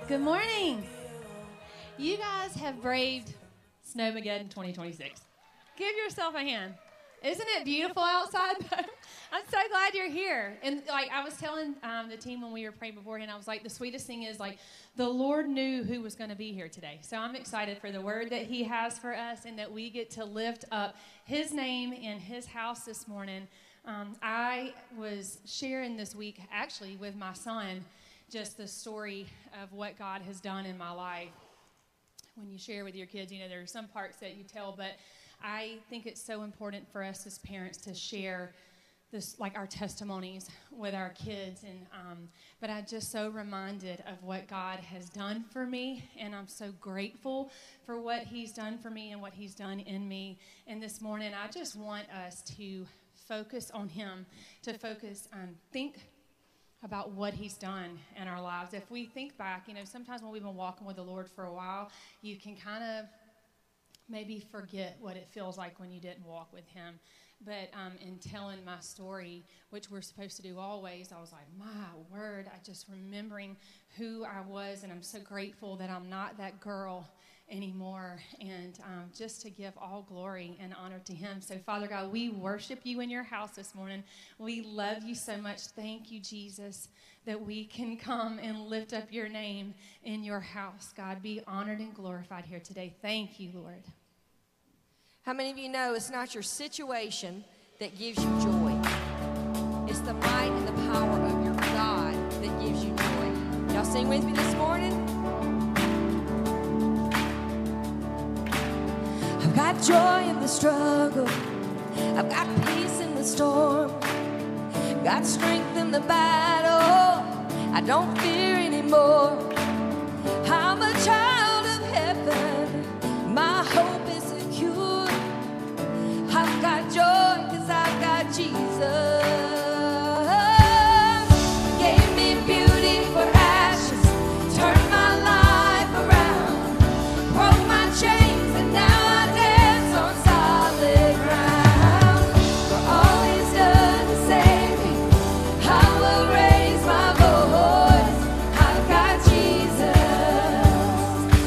Good morning. You guys have braved Snowmageddon 2026. Give yourself a hand. Isn't it beautiful outside? I'm so glad you're here. And like I was telling the team when we were praying beforehand, I was like, the sweetest thing is like the Lord knew who was going to be here today. So I'm excited for the word that he has for us and that we get to lift up his name in his house this morning. I was sharing this week actually with my son just the story of what God has done in my life. When you share with your kids, you know, there are some parts that you tell, but I think it's so important for us as parents to share this, like our testimonies with our kids. And but I'm just so reminded of what God has done for me, and I'm so grateful for what he's done for me and what he's done in me. And this morning, I just want us to focus on him, to focus on think about what he's done in our lives. If we think back, you know, sometimes when we've been walking with the Lord for a while, you can kind of maybe forget what it feels like when you didn't walk with him. But in telling my story, which we're supposed to do always, I was like, my word, I just remembering who I was, and I'm so grateful that I'm not that girl anymore, and just to give all glory and honor to him. So Father God, we worship you in your house this morning. We love you so much. Thank you, Jesus, that we can come and lift up your name in your house. God, be honored and glorified here today. Thank you, Lord. How many of you know it's not your situation that gives you joy? It's the might and the power of your God that gives you joy. Y'all sing with me this morning? I've got joy in the struggle. I've got peace in the storm. Got strength in the battle. I don't fear anymore. I'm a child of heaven. My hope is secure. I've got joy 'cause I've got Jesus. Gave me beauty for ashes. Turned my life around. Broke my chains and now I dance on solid ground. For all he's done to save me, I will raise my voice. I've got Jesus.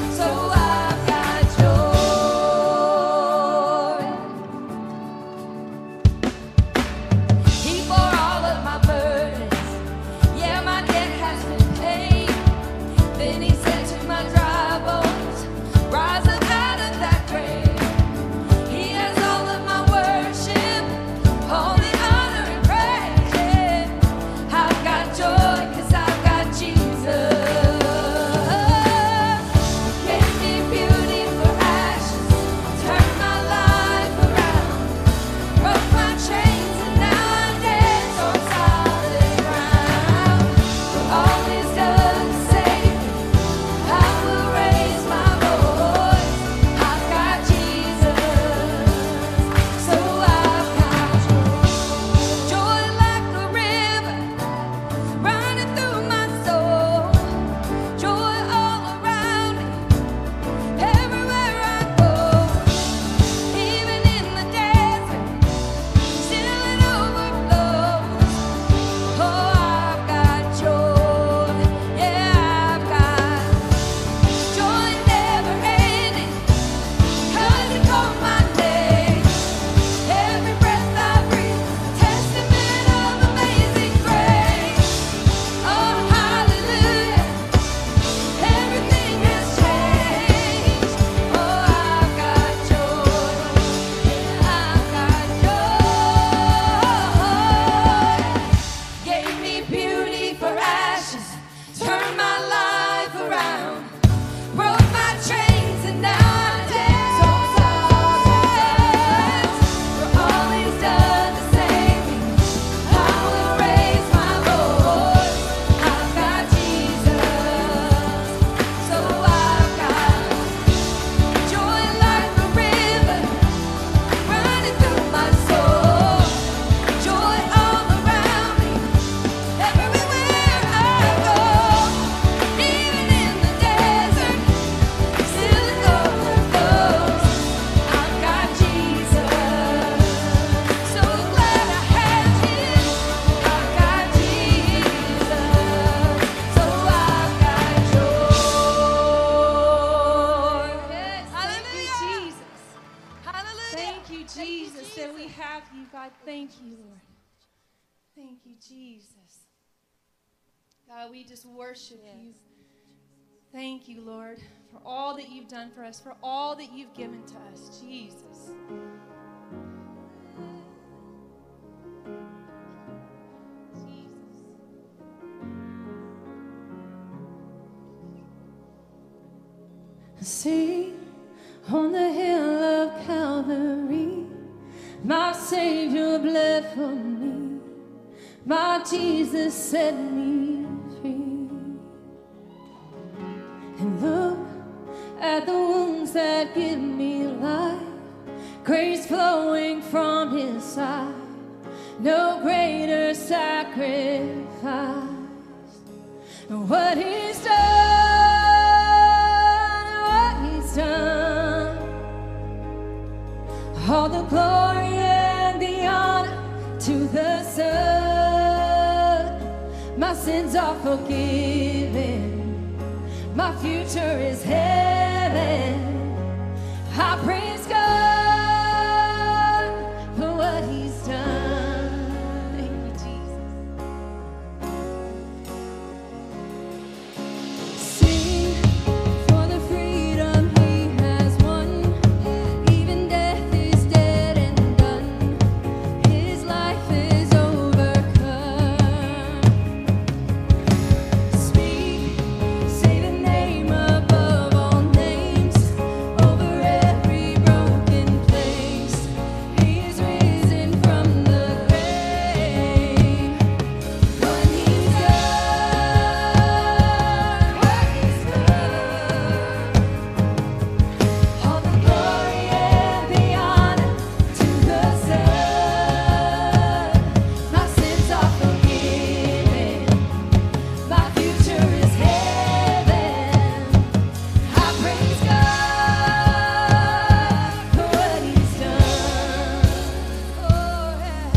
thank you, Lord. Thank you, Jesus. God, we just worship you. Thank you, Lord, for all that you've done for us, for all that you've given to us, Jesus. See, on the hill of Calvary, my Savior bled for me. My Jesus set me free. And look at the wounds that give me life, grace flowing from his side, no greater sacrifice. What he's done, all the glory and the honor to the Son. My sins are forgiven, my future is heaven. I praise God for what he's done. Thank you, Jesus. Sing for the freedom he has won. Even death is dead and done. His life is overcome. Speak, say the name above all names, over every broken place. He is risen from the grave. What he's done, all the glory and the honor to the Son. My sins are forgiven, my future is heaven. I praise God for what he's done. Oh, yeah.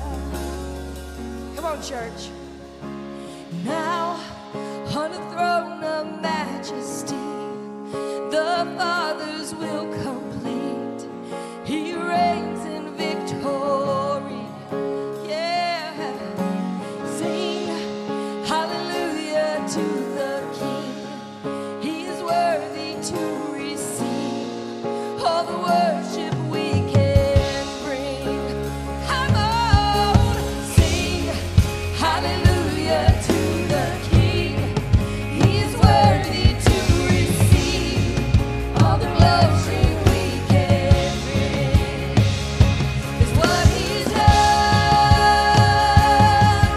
Come on, church. Now, on the throne of majesty, the Father's will complete. He reigns in victory. Yeah. Sing hallelujah to the King. He is worthy to receive all the worship we can bring. Come on, sing hallelujah to the King. He is worthy to receive all the glory we can bring. 'Cause what he's done,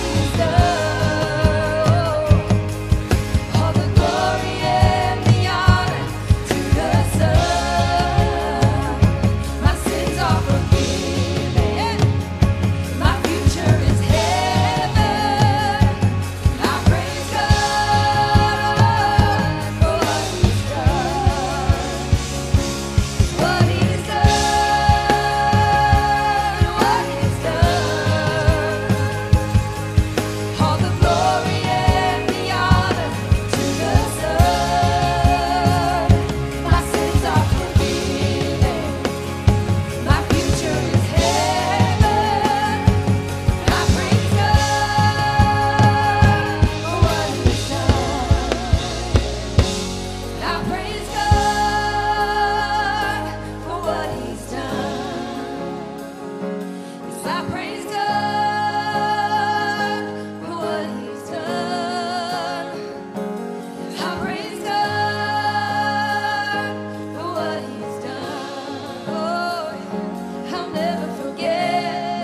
all the glory and the honor to the Son. My sins are forgiven, my future is heaven. I praise God for what he's done. What he's done, all the glory and the honor to the Son. My sins are forgiven, my future is heaven. I praise God for what he's done. I praise God for what he's done. Yes, I praise God for what he's done. I praise God for what he's done. Oh, I'll never forget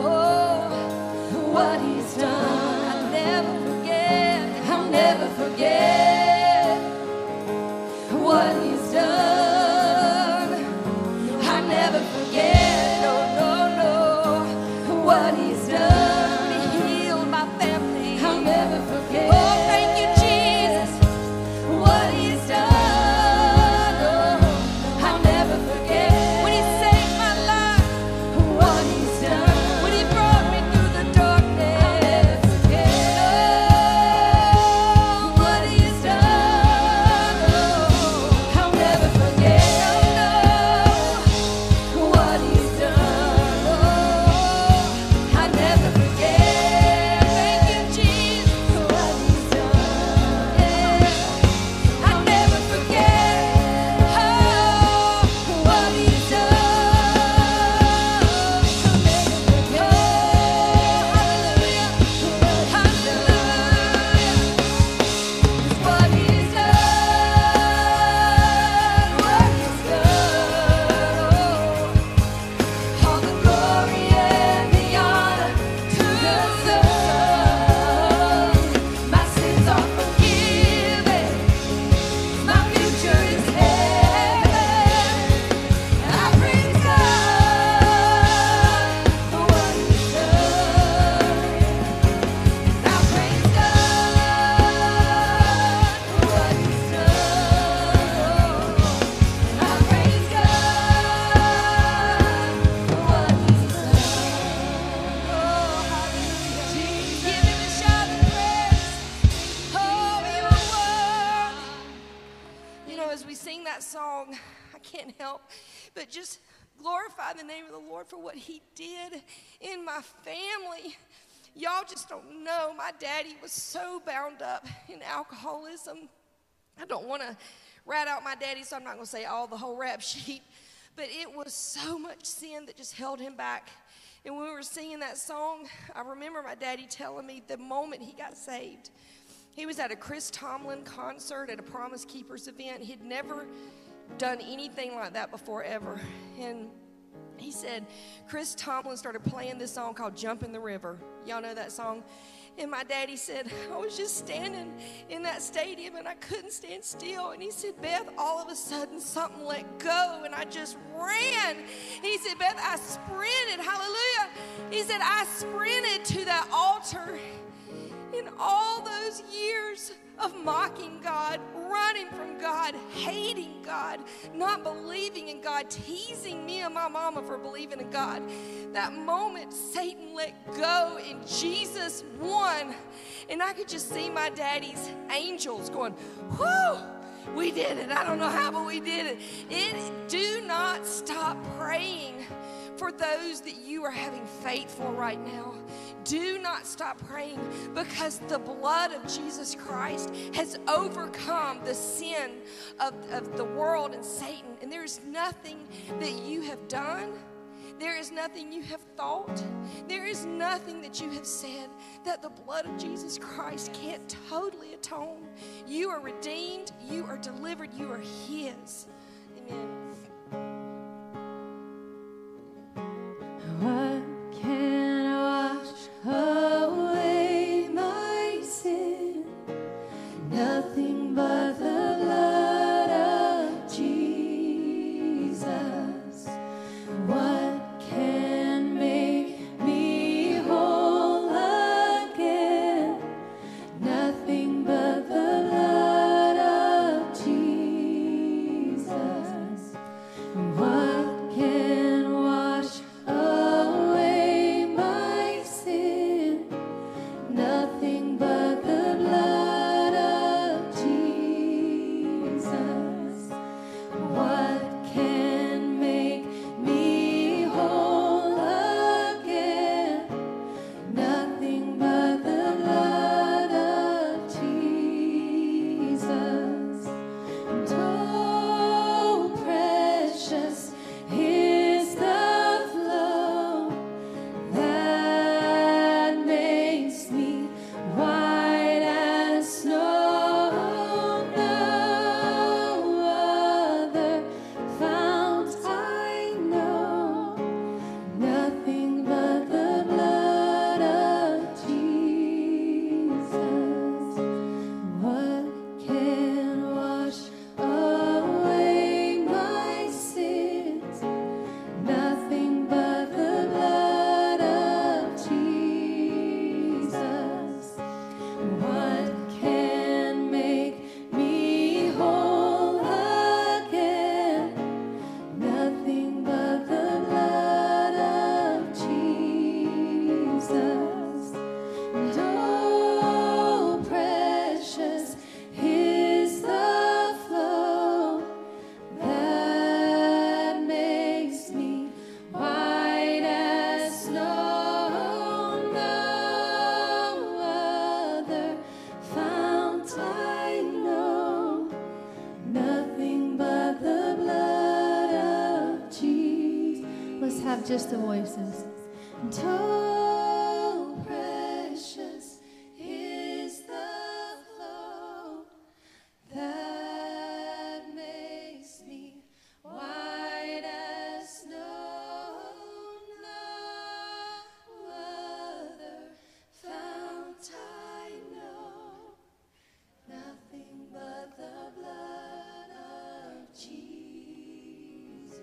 what he's done. I'll never forget. I'll never forget what he's done. I'll never forget, no, no, no, what he's done. He healed my family. I'll never forget. Oh, thank you, Jesus, what he's done. Oh, I'll never forget when he saved my life, what he's done. When he brought me through the darkness, I'll never forget. Oh, what he's sing that song, I can't help but just glorify the name of the Lord for what he did in my family. Y'all just don't know. My daddy was so bound up in alcoholism. I don't want to rat out my daddy, so I'm not going to say all the whole rap sheet. But it was so much sin that just held him back. And when we were singing that song, I remember my daddy telling me the moment he got saved. He was at a Chris Tomlin concert at a Promise Keepers event. He'd never done anything like that before, ever. And he said Chris Tomlin started playing this song called Jump in the River. Y'all know that song? And my daddy said, I was just standing in that stadium and I couldn't stand still. And he said, Beth, all of a sudden something let go and I just ran. He said, Beth, I sprinted. Hallelujah. He said, I sprinted to that altar. In all those years of mocking God, running from God, hating God, not believing in God, teasing me and my mama for believing in God, that moment Satan let go and Jesus won. And I could just see my daddy's angels going, whoo, we did it. I don't know how, but we did it. Do not stop praying for those that you are having faith for right now. Do not stop praying, because the blood of Jesus Christ has overcome the sin of the world and Satan. And there is nothing that you have done. There is nothing you have thought. There is nothing that you have said that the blood of Jesus Christ can't totally atone. You are redeemed. You are delivered. You are his. Amen. What can wash away my sin? Nothing but the blood of Jesus. What can make me whole again? Nothing but the blood of Jesus. What can wash away my sin? Nothing but the blood of Jesus. What can make me whole again? Nothing but the blood of Jesus. And oh, precious is the flow that makes me white as snow. No other fount I know. Nothing but the blood of Jesus. What can wash away my sins? Nothing but the blood of Jesus. What can make me whole again? Nothing but the blood of Jesus. And oh, precious is the flow that makes me white as snow. No other fount I know. Nothing but the blood of Jesus. Let's have just the voices. And oh, precious is the flow that makes me white as snow. No other fount I know. Nothing but the blood of Jesus.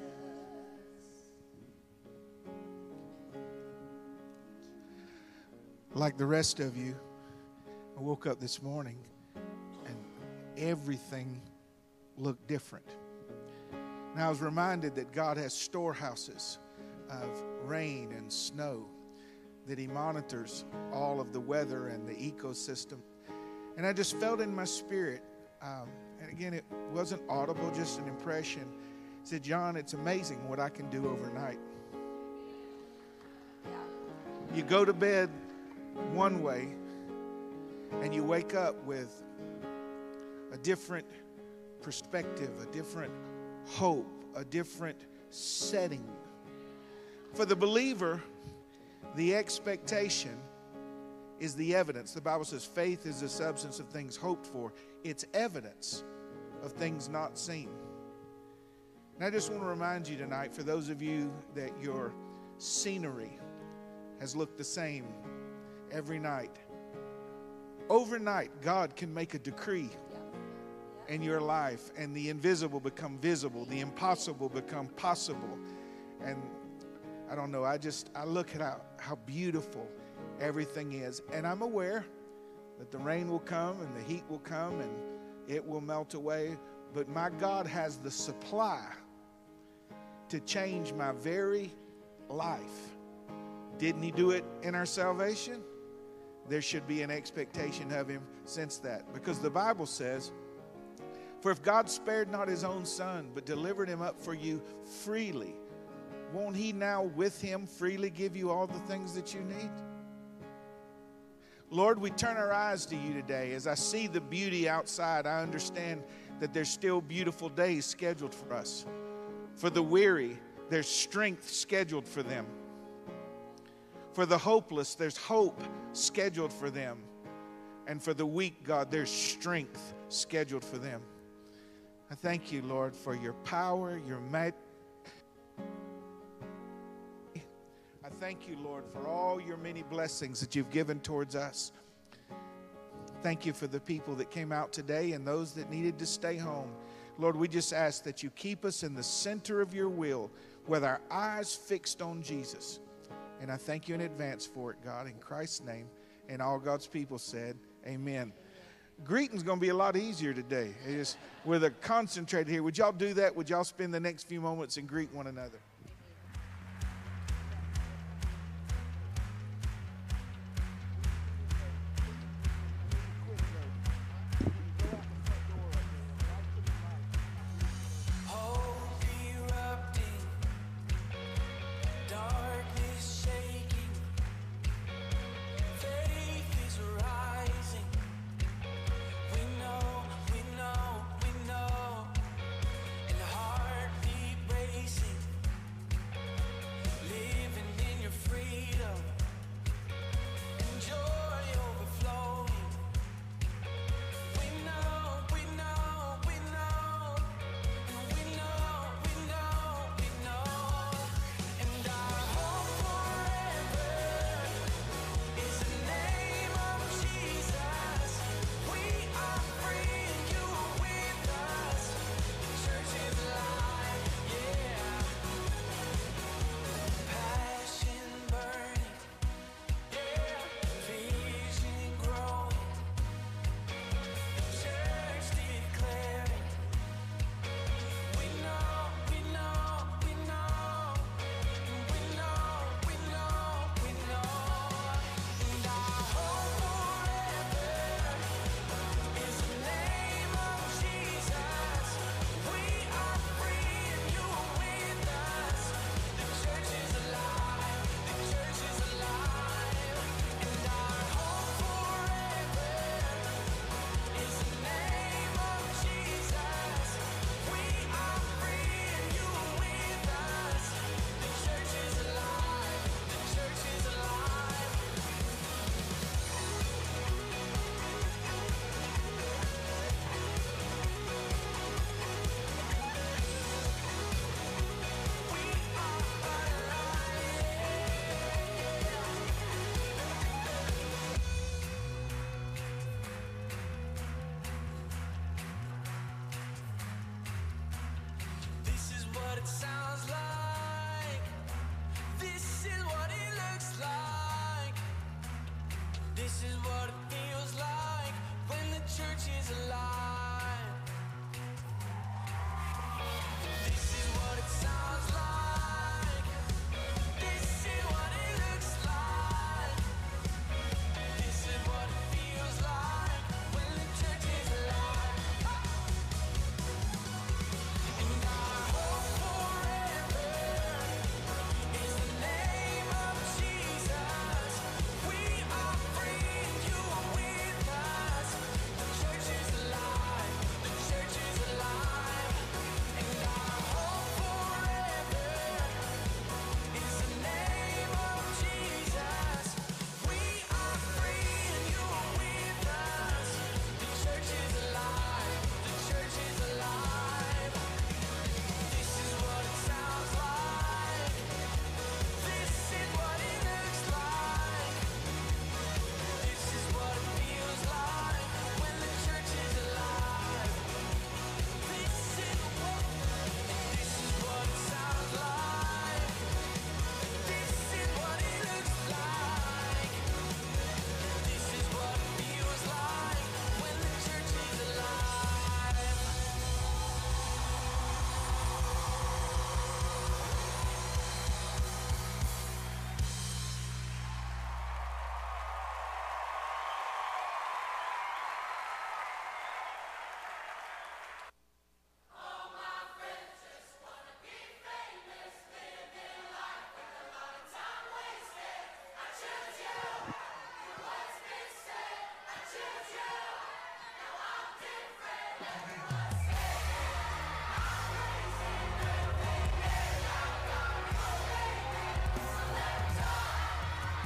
Like the rest of you, I woke up this morning and everything looked different. And I was reminded that God has storehouses of rain and snow, that He monitors all of the weather and the ecosystem. And I just felt in my spirit, And again, it wasn't audible, just an impression. He said, John, it's amazing what I can do overnight. You go to bed one way, and you wake up with a different perspective, a different hope, a different setting. For the believer, the expectation is the evidence. The Bible says faith is the substance of things hoped for. It's evidence of things not seen. And I just want to remind you tonight, for those of you that your scenery has looked the same every night, overnight, God can make a decree in your life, and the invisible become visible, the impossible become possible. And I don't know, I look at how beautiful everything is, and I'm aware that the rain will come and the heat will come and it will melt away, but my God has the supply to change my very life. Didn't He do it in our salvation? There should be an expectation of Him since that, because the Bible says, for if God spared not His own Son, but delivered Him up for you freely, won't He now with Him freely give you all the things that you need? Lord, we turn our eyes to You today. As I see the beauty outside, I understand that there's still beautiful days scheduled for us. For the weary, there's strength scheduled for them. For the hopeless, there's hope scheduled for them. And for the weak, God, there's strength scheduled for them. I thank You, Lord, for Your power, Your might. I thank You, Lord, for all Your many blessings that You've given towards us. Thank You for the people that came out today and those that needed to stay home. Lord, we just ask that You keep us in the center of Your will with our eyes fixed on Jesus. And I thank You in advance for it, God, in Christ's name. And all God's people said, amen. Greeting's going to be a lot easier today. It's with a concentrated here. Would y'all do that? Would y'all spend the next few moments and greet one another?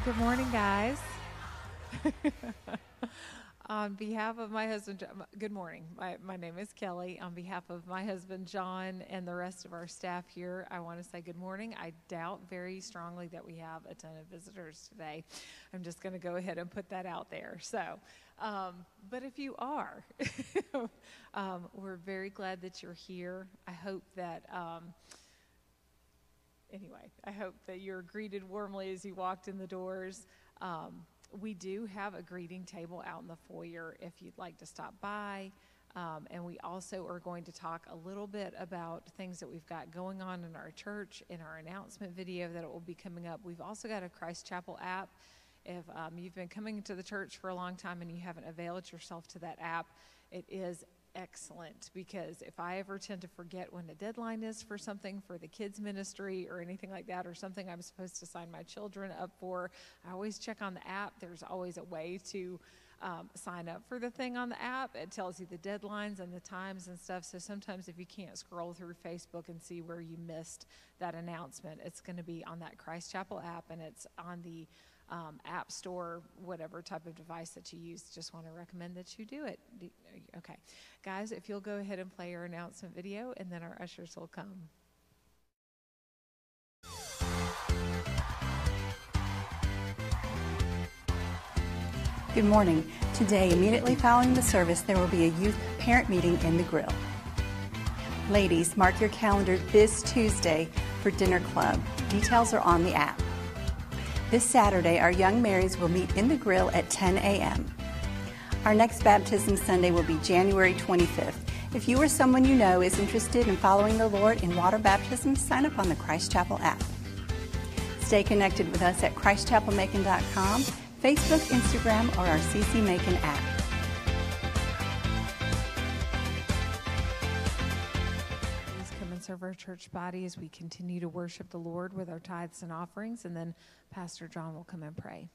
Good morning, guys. On behalf of my husband, good morning. My name is Kelly. On behalf of my husband, John, and the rest of our staff here, I want to say good morning. I doubt very strongly that we have a ton of visitors today. I'm just going to go ahead and put that out there. So, but if you are, we're very glad that you're here. I hope that, anyway, I hope that you're greeted warmly as you walked in the doors. We do have a greeting table out in the foyer if you'd like to stop by. And we also are going to talk a little bit about things that we've got going on in our church in our announcement video that will be coming up. We've also got a Christ Chapel app. If you've been coming to the church for a long time and you haven't availed yourself to that app, it is excellent, because if I ever tend to forget when the deadline is for something for the kids ministry or anything like that, or something I'm supposed to sign my children up for, I always check on the app. There's always a way to sign up for the thing on the app. It tells you the deadlines and the times and stuff. So sometimes if you can't scroll through Facebook and see where you missed that announcement, it's going to be on that Christ Chapel app, and it's on the app store, whatever type of device that you use. Just want to recommend that you do it. Okay. Guys, if you'll go ahead and play your announcement video, and then our ushers will come. Good morning. Today, immediately following the service, there will be a youth parent meeting in the grill. Ladies, mark your calendar this Tuesday for dinner club. Details are on the app. This Saturday, our young Marys will meet in the grill at 10 a.m. Our next Baptism Sunday will be January 25th. If you or someone you know is interested in following the Lord in water baptism, sign up on the Christ Chapel app. Stay connected with us at ChristChapelMacon.com, Facebook, Instagram, or our CC Macon app. Serve our church body as we continue to worship the Lord with our tithes and offerings, and then Pastor John will come and pray.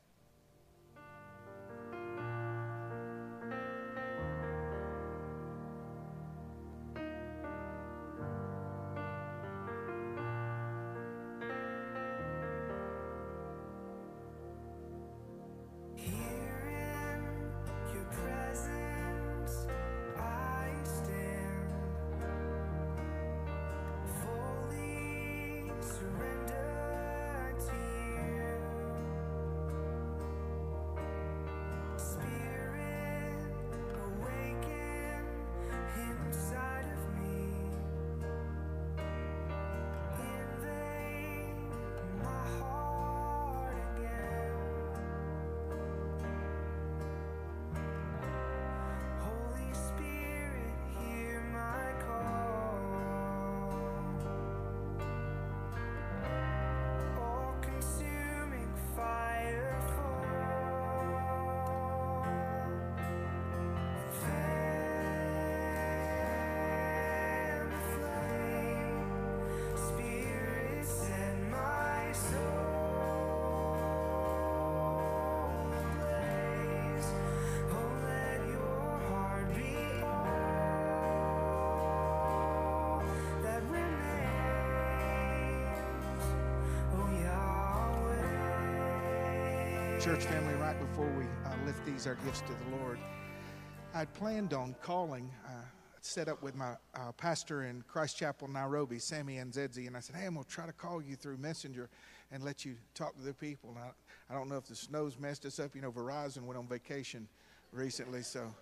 Church family, right before we lift these, our gifts to the Lord, I'd planned on calling, set up with my pastor in Christ Chapel, Nairobi, Sammy Nzedzi, and I said, hey, I'm going to try to call you through Messenger and let you talk to the people. Now, I don't know if the snow's messed us up. You know, Verizon went on vacation recently, so,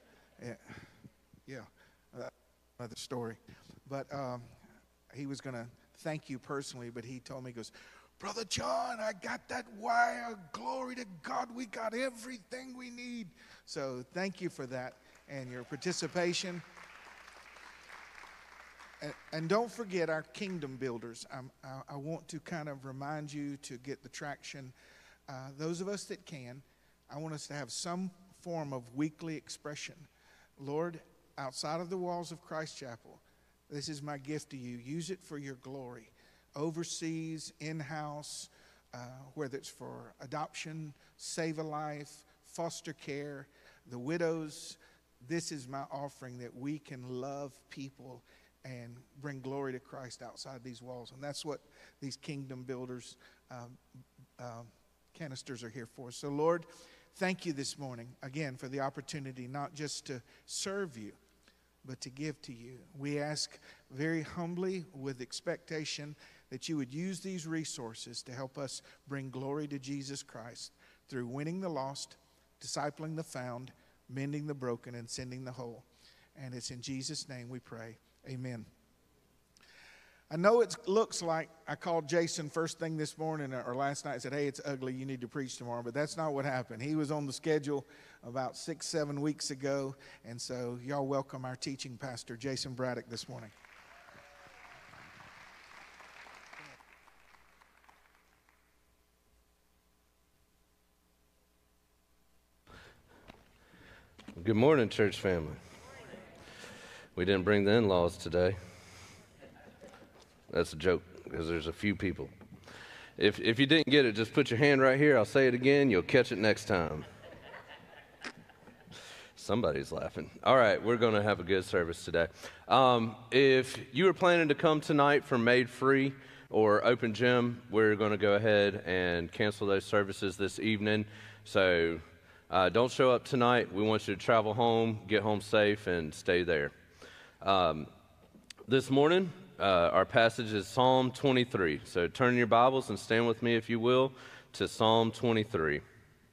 yeah, another story. But he was going to thank you personally, but he told me, he goes, Brother John, I got that wire. Glory to God, we got everything we need. So thank you for that and your participation. And don't forget our kingdom builders. I want to kind of remind you to get the traction. Those of us that can, I want us to have some form of weekly expression. Lord, outside of the walls of Christ Chapel, this is my gift to you. Use it for your glory. Overseas, in-house, whether it's for adoption, save a life, foster care, the widows, this is my offering that we can love people and bring glory to Christ outside these walls. And that's what these kingdom builders canisters are here for us. So, Lord, thank you this morning, again, for the opportunity not just to serve you, but to give to you. We ask very humbly with expectation that you would use these resources to help us bring glory to Jesus Christ through winning the lost, discipling the found, mending the broken, and sending the whole. And it's in Jesus' name we pray. Amen. I know it looks like I called Jason first thing this morning or last night and said, hey, it's ugly, you need to preach tomorrow. But that's not what happened. He was on the schedule about 6-7 weeks ago. And so y'all welcome our teaching pastor, Jason Braddock, this morning. Good morning, church family. We didn't bring the in-laws today. That's a joke, because there's a few people. If you didn't get it, just put your hand right here. I'll say it again. You'll catch it next time. Somebody's laughing. All right, we're going to have a good service today. If you were planning to come tonight for Made Free or Open Gym, we're going to go ahead and cancel those services this evening. So don't show up tonight. We want you to travel home, get home safe, and stay there. This morning, our passage is Psalm 23. So turn your Bibles and stand with me, if you will, to Psalm 23.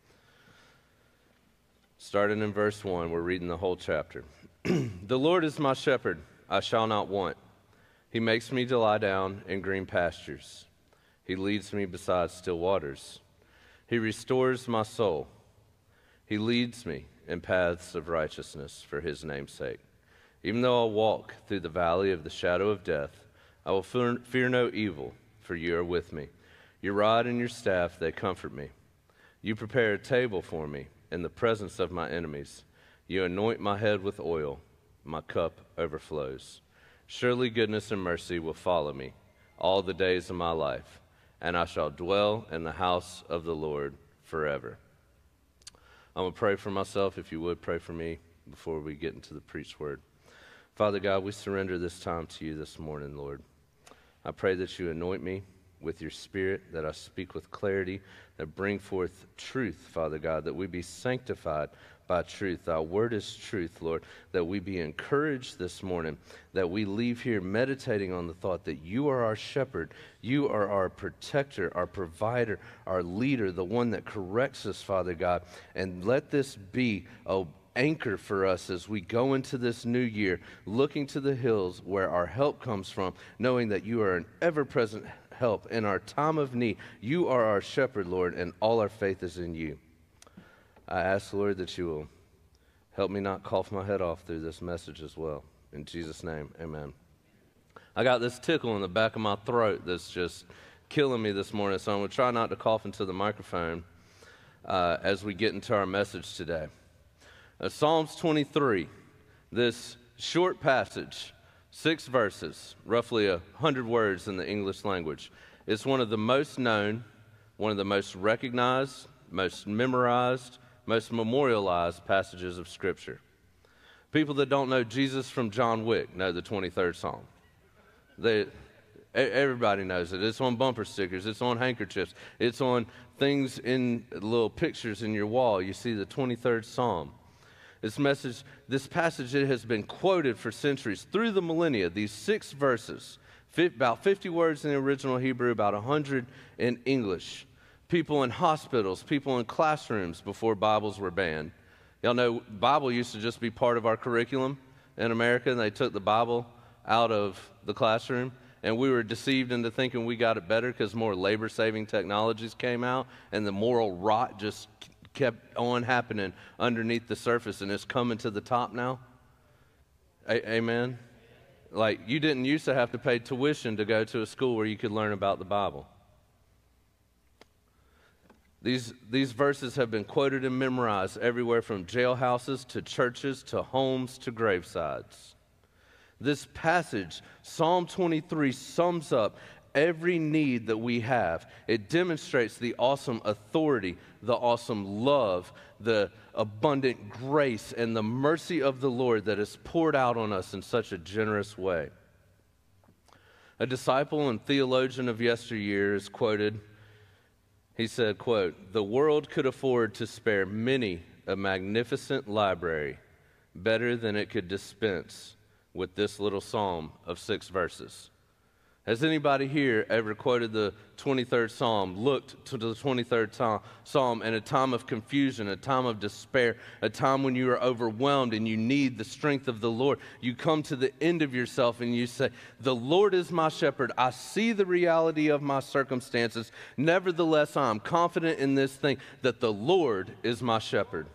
Starting in verse 1, we're reading the whole chapter. The Lord is my shepherd, I shall not want. He makes me to lie down in green pastures. He leads me beside still waters. He restores my soul. He leads me in paths of righteousness for his name's sake. Even though I walk through the valley of the shadow of death, I will fear no evil, for you are with me. Your rod and your staff, they comfort me. You prepare a table for me in the presence of my enemies. You anoint my head with oil. My cup overflows. Surely goodness and mercy will follow me all the days of my life, and I shall dwell in the house of the Lord forever. I'm going to pray for myself. If you would, pray for me before we get into the preached word. Father God, we surrender this time to you this morning, Lord. I pray that you anoint me with your Spirit, that I speak with clarity, that bring forth truth, Father God, that we be sanctified by truth. Thy word is truth, Lord, that we be encouraged this morning, that we leave here meditating on the thought that you are our shepherd, you are our protector, our provider, our leader, the one that corrects us, Father God, and let this be a anchor for us as we go into this new year, looking to the hills where our help comes from, knowing that you are an ever-present help in our time of need. You are our shepherd, Lord, and all our faith is in you. I ask, Lord, that you will help me not cough my head off through this message as well. In Jesus' name, amen. I got this tickle in the back of my throat that's just killing me this morning, so I'm going to try not to cough into the microphone as we get into our message today. Psalms 23, this short passage, 6 verses, roughly 100 words in the English language. It's one of the most known, one of the most recognized, most memorized, most memorialized passages of Scripture. People that don't know Jesus from John Wick know the 23rd Psalm. Everybody knows it. It's on bumper stickers. It's on handkerchiefs. It's on things in little pictures in your wall. You see the 23rd Psalm. This passage, it has been quoted for centuries through the millennia. These 6 verses, about 50 words in the original Hebrew, about 100 in English. People in hospitals, people in classrooms before Bibles were banned. Y'all know Bible used to just be part of our curriculum in America, and they took the Bible out of the classroom, and we were deceived into thinking we got it better because more labor-saving technologies came out, and the moral rot just kept on happening underneath the surface, and it's coming to the top now. Amen? Like, you didn't used to have to pay tuition to go to a school where you could learn about the Bible. These verses have been quoted and memorized everywhere from jailhouses to churches to homes to gravesides. This passage, Psalm 23, sums up every need that we have. It demonstrates the awesome authority, the awesome love, the abundant grace, and the mercy of the Lord that is poured out on us in such a generous way. A disciple and theologian of yesteryear is quoted. He said, quote, "The world could afford to spare many a magnificent library better than it could dispense with this little psalm of 6 verses." Has anybody here ever quoted the 23rd Psalm, looked to the 23rd Psalm in a time of confusion, a time of despair, a time when you are overwhelmed and you need the strength of the Lord? You come to the end of yourself and you say, "The Lord is my shepherd. I see the reality of my circumstances. Nevertheless, I am confident in this thing, that the Lord is my shepherd."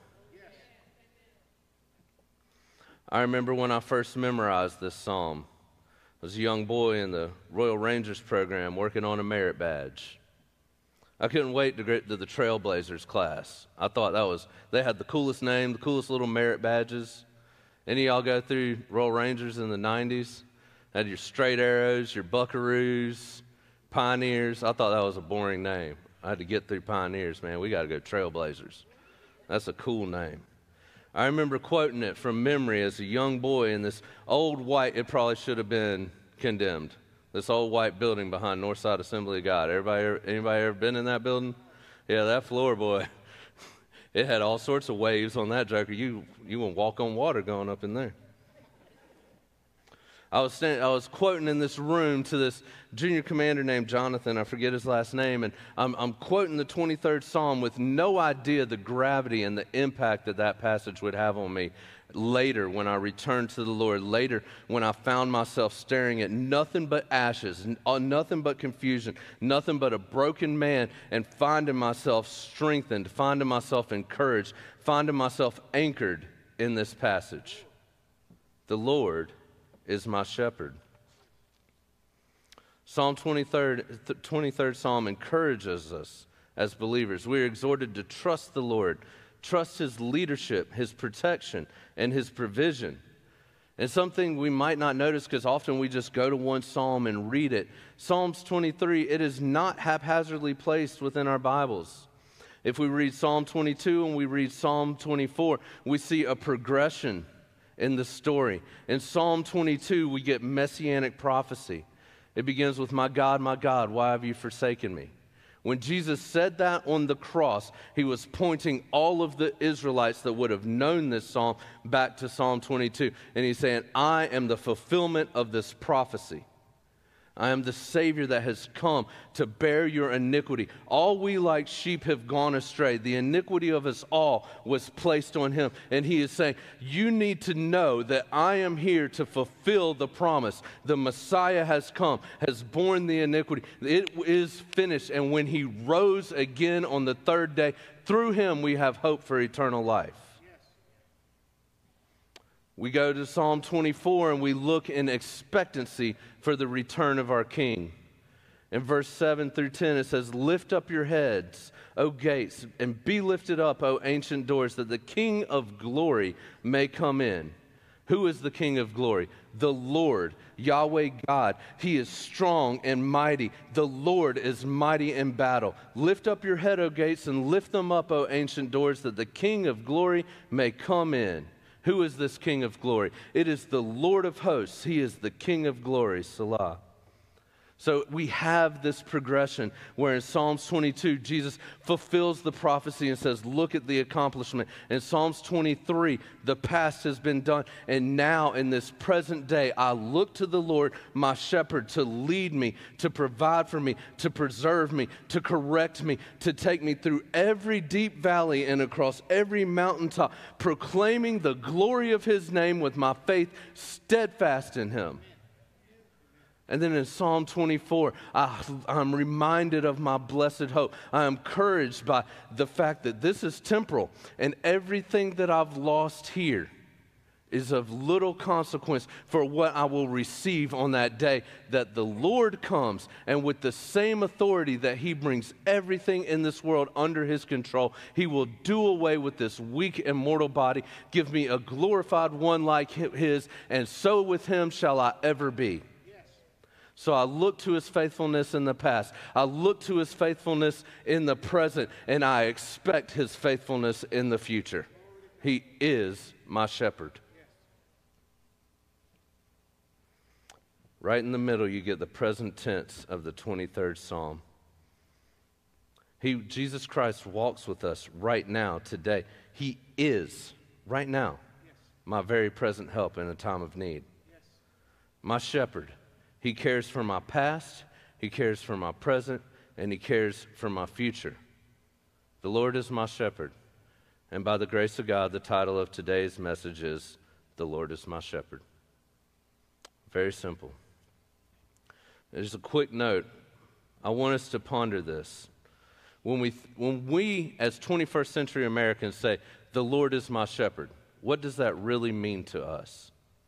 I remember when I first memorized this psalm. I was a young boy in the Royal Rangers program working on a merit badge. I couldn't wait to get to the Trailblazers class. I thought they had the coolest name, the coolest little merit badges. Any of y'all go through Royal Rangers in the 90s? Had your straight arrows, your buckaroos, pioneers. I thought that was a boring name. I had to get through pioneers, man. We got to go Trailblazers. That's a cool name. I remember quoting it from memory as a young boy in this old white, it probably should have been condemned, this old white building behind Northside Assembly of God. Anybody ever been in that building? Yeah, that floor, boy. It had all sorts of waves on that joker. You wouldn't walk on water going up in there. I was quoting in this room to this junior commander named Jonathan. I forget his last name. And I'm quoting the 23rd Psalm with no idea the gravity and the impact that passage would have on me later when I returned to the Lord, later when I found myself staring at nothing but ashes, nothing but confusion, nothing but a broken man, and finding myself strengthened, finding myself encouraged, finding myself anchored in this passage. The Lord is my shepherd. Psalm 23rd Psalm encourages us as believers. We are exhorted to trust the Lord, trust His leadership, His protection, and His provision. And something we might not notice because often we just go to one psalm and read it. Psalms 23, it is not haphazardly placed within our Bibles. If we read Psalm 22 and we read Psalm 24, we see a progression in the story. In Psalm 22, we get messianic prophecy. It begins with, my God, why have you forsaken me?" When Jesus said that on the cross, He was pointing all of the Israelites that would have known this psalm back to Psalm 22. And He's saying, I am the fulfillment of this prophecy. I am the Savior that has come to bear your iniquity. All we like sheep have gone astray. The iniquity of us all was placed on Him. And He is saying, you need to know that I am here to fulfill the promise. The Messiah has come, has borne the iniquity. It is finished. And when He rose again on the third day, through Him we have hope for eternal life. We go to Psalm 24 and we look in expectancy for the return of our King. In verse 7 through 10 it says, "Lift up your heads, O gates, and be lifted up, O ancient doors, that the King of glory may come in." Who is the King of glory? The Lord, Yahweh God. He is strong and mighty. The Lord is mighty in battle. Lift up your head, O gates, and lift them up, O ancient doors, that the King of glory may come in. Who is this King of glory? It is the Lord of hosts. He is the King of glory, Salah. So we have this progression where in Psalms 22, Jesus fulfills the prophecy and says, look at the accomplishment. In Psalms 23, the past has been done. And now in this present day, I look to the Lord, my shepherd, to lead me, to provide for me, to preserve me, to correct me, to take me through every deep valley and across every mountaintop, proclaiming the glory of His name with my faith steadfast in Him. And then in Psalm 24, I'm reminded of my blessed hope. I am encouraged by the fact that this is temporal, and everything that I've lost here is of little consequence for what I will receive on that day that the Lord comes, and with the same authority that He brings everything in this world under His control, He will do away with this weak and mortal body, give me a glorified one like His, and so with Him shall I ever be. So I look to His faithfulness in the past. I look to His faithfulness in the present, and I expect His faithfulness in the future. He is my shepherd. Right in the middle, you get the present tense of the 23rd Psalm. Jesus Christ walks with us right now, today. He is, right now, my very present help in a time of need. My shepherd. He cares for my past, he cares for my present, and he cares for my future. The Lord is my shepherd. And by the grace of God, the title of today's message is, The Lord is my shepherd. Very simple. There's a quick note. I want us to ponder this. When we as 21st century Americans say, the Lord is my shepherd, what does that really mean to us?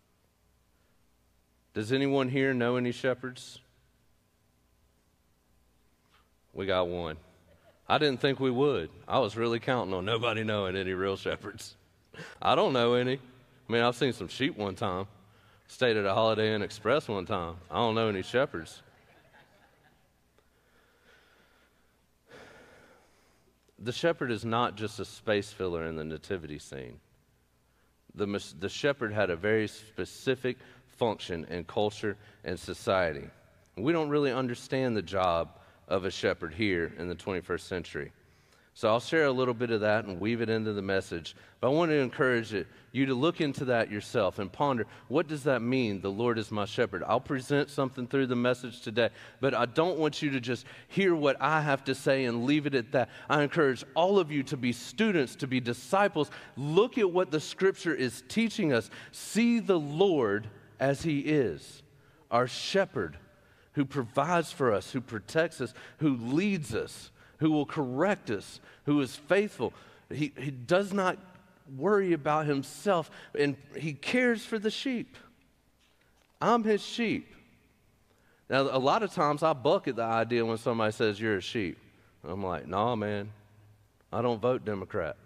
Does anyone here know any shepherds? We got one. I didn't think we would. I was really counting on nobody knowing any real shepherds. I don't know any. I mean, I've seen some sheep one time. Stayed at a Holiday Inn Express one time. I don't know any shepherds. The shepherd is not just a space filler in the nativity scene. The shepherd had a very specific function in culture and society. We don't really understand the job of a shepherd here in the 21st century. So I'll share a little bit of that and weave it into the message. But I want to encourage you to look into that yourself and ponder, what does that mean, the Lord is my shepherd? I'll present something through the message today, but I don't want you to just hear what I have to say and leave it at that. I encourage all of you to be students, to be disciples. Look at what the Scripture is teaching us. See the Lord as He is, our shepherd, who provides for us, who protects us, who leads us, who will correct us, who is faithful. He does not worry about himself, and he cares for the sheep. I'm his sheep. Now, a lot of times I buck at the idea when somebody says you're a sheep. I'm like, nah, man, I don't vote Democrat.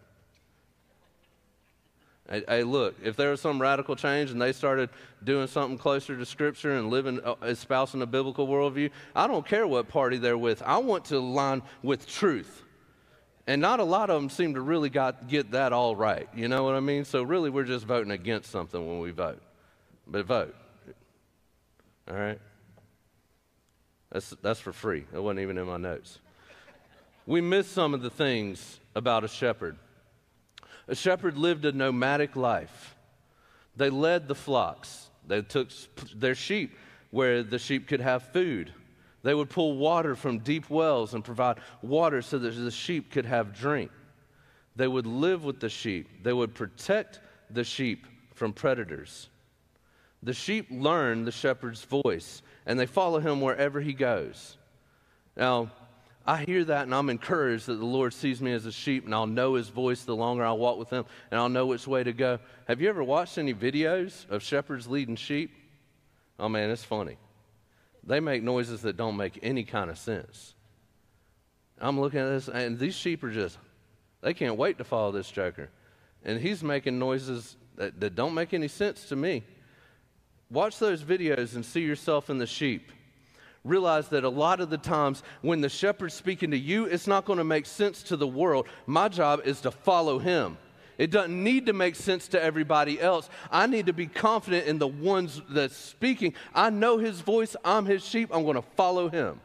Hey, look, if there was some radical change and they started doing something closer to Scripture and living, espousing a biblical worldview, I don't care what party they're with. I want to align with truth. And not a lot of them seem to really get that all right. You know what I mean? So really, we're just voting against something when we vote. But vote. All right? That's for free. It wasn't even in my notes. We miss some of the things about a shepherd. A shepherd lived a nomadic life. They led the flocks. They took their sheep where the sheep could have food. They would pull water from deep wells and provide water so that the sheep could have drink. They would live with the sheep. They would protect the sheep from predators. The sheep learn the shepherd's voice, and they follow him wherever he goes. Now, I hear that, and I'm encouraged that the Lord sees me as a sheep, and I'll know his voice the longer I walk with him, and I'll know which way to go. Have you ever watched any videos of shepherds leading sheep? Oh, man, it's funny. They make noises that don't make any kind of sense. I'm looking at this, and these sheep are they can't wait to follow this joker. And he's making noises that don't make any sense to me. Watch those videos and see yourself in the sheep. Realize that a lot of the times when the shepherd's speaking to you, it's not going to make sense to the world. My job is to follow him. It doesn't need to make sense to everybody else. I need to be confident in the ones that's speaking. I know his voice. I'm his sheep. I'm going to follow him.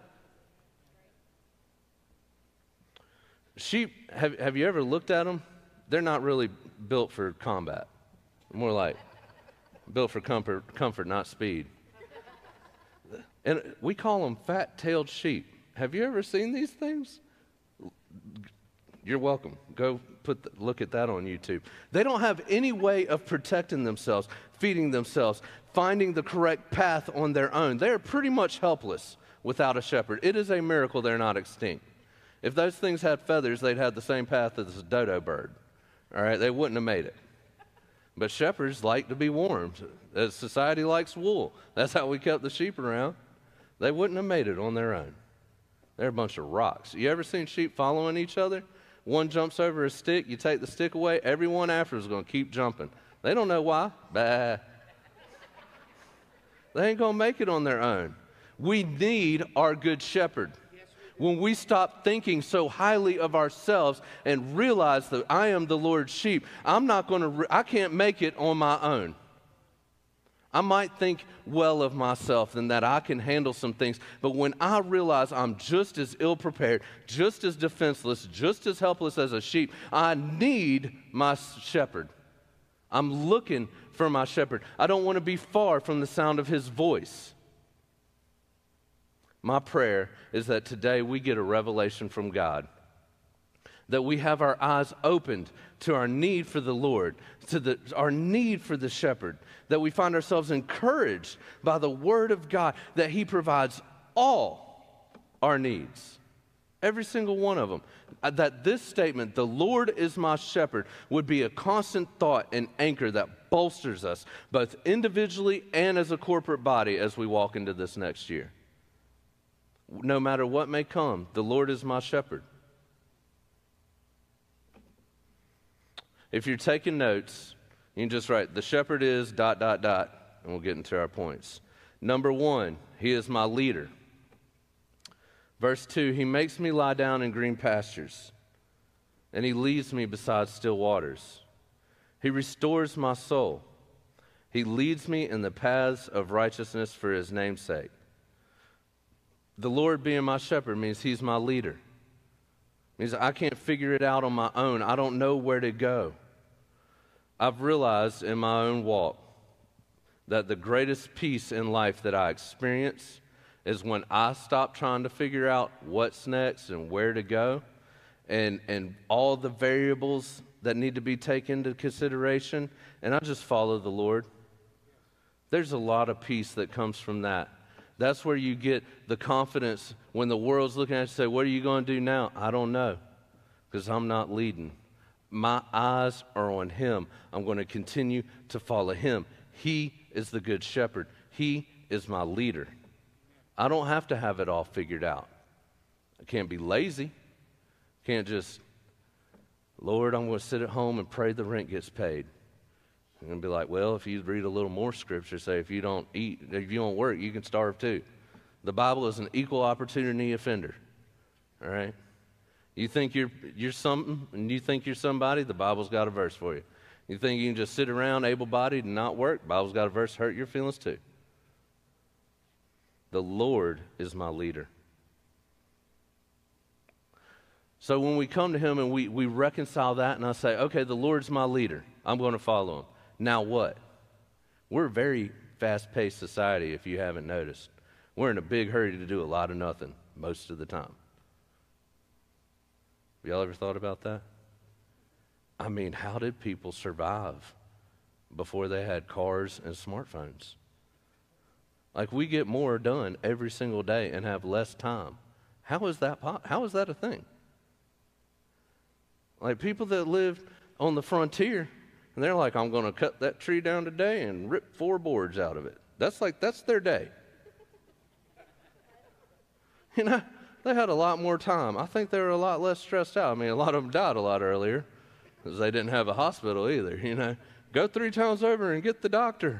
Sheep, have you ever looked at them? They're not really built for combat. More like built for comfort, not speed. And we call them fat-tailed sheep. Have you ever seen these things? You're welcome. Go look at that on YouTube. They don't have any way of protecting themselves, feeding themselves, finding the correct path on their own. They are pretty much helpless without a shepherd. It is a miracle they're not extinct. If those things had feathers, they'd have the same path as a dodo bird. All right, they wouldn't have made it. But shepherds like to be warmed. Society likes wool. That's how we kept the sheep around. They wouldn't have made it on their own. They're a bunch of rocks. You ever seen sheep following each other? One jumps over a stick, you take the stick away, everyone after is going to keep jumping. They don't know why. Bah. They ain't going to make it on their own. We need our good shepherd. When we stop thinking so highly of ourselves and realize that I am the Lord's sheep, I can't make it on my own. I might think well of myself and that I can handle some things, but when I realize I'm just as ill-prepared, just as defenseless, just as helpless as a sheep, I need my shepherd. I'm looking for my shepherd. I don't want to be far from the sound of his voice. My prayer is that today we get a revelation from God, that we have our eyes opened to our need for the Lord, to our need for the shepherd, that we find ourselves encouraged by the word of God, that he provides all our needs, every single one of them. That this statement, the Lord is my shepherd, would be a constant thought and anchor that bolsters us, both individually and as a corporate body as we walk into this next year. No matter what may come, the Lord is my shepherd. If you're taking notes, you can just write, the shepherd is ... and we'll get into our points. Number 1, he is my leader. Verse 2, he makes me lie down in green pastures, and he leads me beside still waters. He restores my soul. He leads me in the paths of righteousness for his name's sake. The Lord being my shepherd means he's my leader. It means I can't figure it out on my own. I don't know where to go. I've realized in my own walk that the greatest peace in life that I experience is when I stop trying to figure out what's next and where to go and all the variables that need to be taken into consideration, and I just follow the Lord. There's a lot of peace that comes from that. That's where you get the confidence when the world's looking at you and say, what are you going to do now? I don't know, because I'm not leading. My eyes are on him. I'm going to continue to follow him. He is the good shepherd. He is my leader. I don't have to have it all figured out. I can't be lazy. Can't just, Lord, I'm going to sit at home and pray the rent gets paid. I'm going to be like, well, if you read a little more scripture, say if you don't eat, if you don't work, you can starve too. The Bible is an equal opportunity offender. All right? You think you're something and you think you're somebody, the Bible's got a verse for you. You think you can just sit around able-bodied and not work, the Bible's got a verse, hurt your feelings too. The Lord is my leader. So when we come to him and we reconcile that and I say, okay, the Lord's my leader. I'm going to follow him. Now what? We're a very fast-paced society, if you haven't noticed. We're in a big hurry to do a lot of nothing most of the time. Have y'all ever thought about that? I mean, how did people survive before they had cars and smartphones? Like, we get more done every single day and have less time. How is that a thing? Like, people that live on the frontier, and they're like, I'm going to cut that tree down today and rip 4 boards out of it. That's their day. You know, they had a lot more time. I think they were a lot less stressed out. I mean, a lot of them died a lot earlier because they didn't have a hospital either, you know. Go 3 towns over and get the doctor.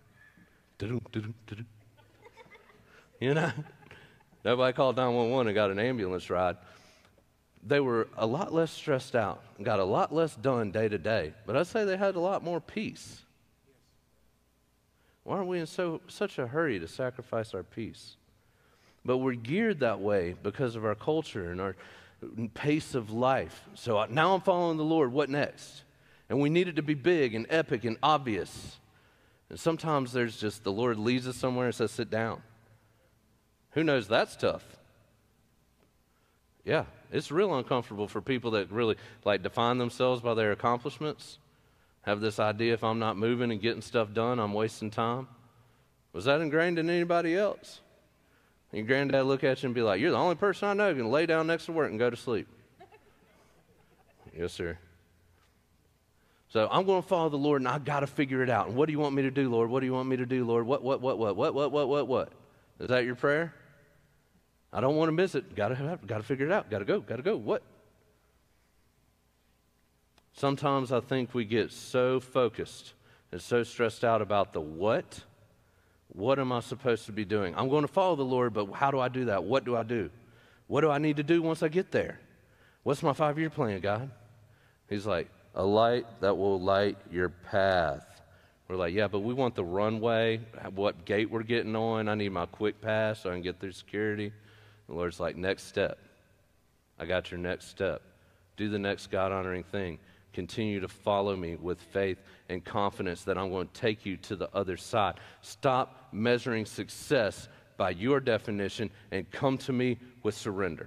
You know, nobody called 911 and got an ambulance ride. They were a lot less stressed out and got a lot less done day to day. But I'd say they had a lot more peace. Why are we in such a hurry to sacrifice our peace? But we're geared that way because of our culture and our pace of life. So now I'm following the Lord. What next? And we need it to be big and epic and obvious. And sometimes there's just the Lord leads us somewhere and says, sit down. Who knows? That's tough. Yeah, it's real uncomfortable for people that really like define themselves by their accomplishments. Have this idea if I'm not moving and getting stuff done, I'm wasting time. Was that ingrained in anybody else? Your granddad look at you and be like, you're the only person I know who can lay down next to work and go to sleep. Yes, sir. So I'm going to follow the Lord and I got to figure it out. And what do you want me to do, Lord? What do you want me to do, Lord? What? Is that your prayer? I don't want to miss it. Got to figure it out. Got to go. What? Sometimes I think we get so focused and so stressed out about the what. What am I supposed to be doing? I'm going to follow the Lord, but how do I do that? What do I do? What do I need to do once I get there? What's my 5-year plan, God? He's like, a light that will light your path. We're like, yeah, but we want the runway, what gate we're getting on. I need my quick pass so I can get through security. The Lord's like, next step. I got your next step. Do the next God-honoring thing. Continue to follow me with faith and confidence that I'm going to take you to the other side. Stop measuring success by your definition and come to me with surrender.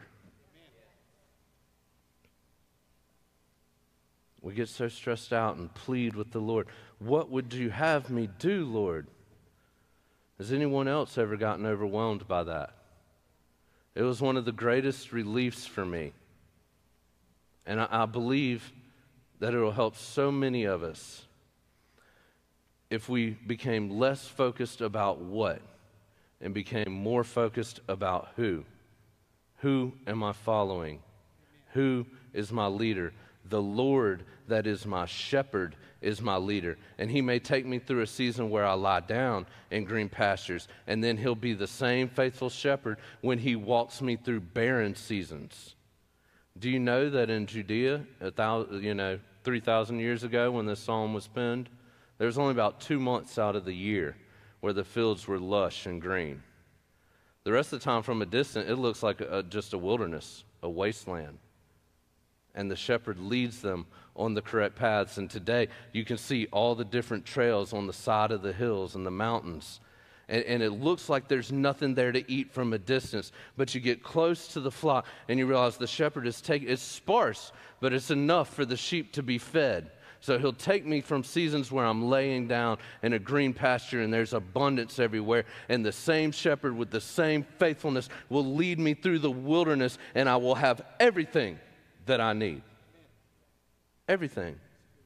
We get so stressed out and plead with the Lord. What would you have me do, Lord? Has anyone else ever gotten overwhelmed by that? It was one of the greatest reliefs for me. And I believe that it will help so many of us if we became less focused about what and became more focused about who. Who am I following? Who is my leader? The Lord that is my shepherd is my leader. And he may take me through a season where I lie down in green pastures, and then he'll be the same faithful shepherd when he walks me through barren seasons. Do you know that in Judea, 3,000 years ago when this psalm was penned, there was only about 2 months out of the year where the fields were lush and green. The rest of the time from a distance, it looks like just a wilderness, a wasteland. And the shepherd leads them on the correct paths. And today, you can see all the different trails on the side of the hills and the mountains. And it looks like there's nothing there to eat from a distance. But you get close to the flock, and you realize the shepherd it's sparse, but it's enough for the sheep to be fed. So he'll take me from seasons where I'm laying down in a green pasture and there's abundance everywhere. And the same shepherd with the same faithfulness will lead me through the wilderness, and I will have everything that I need. Everything.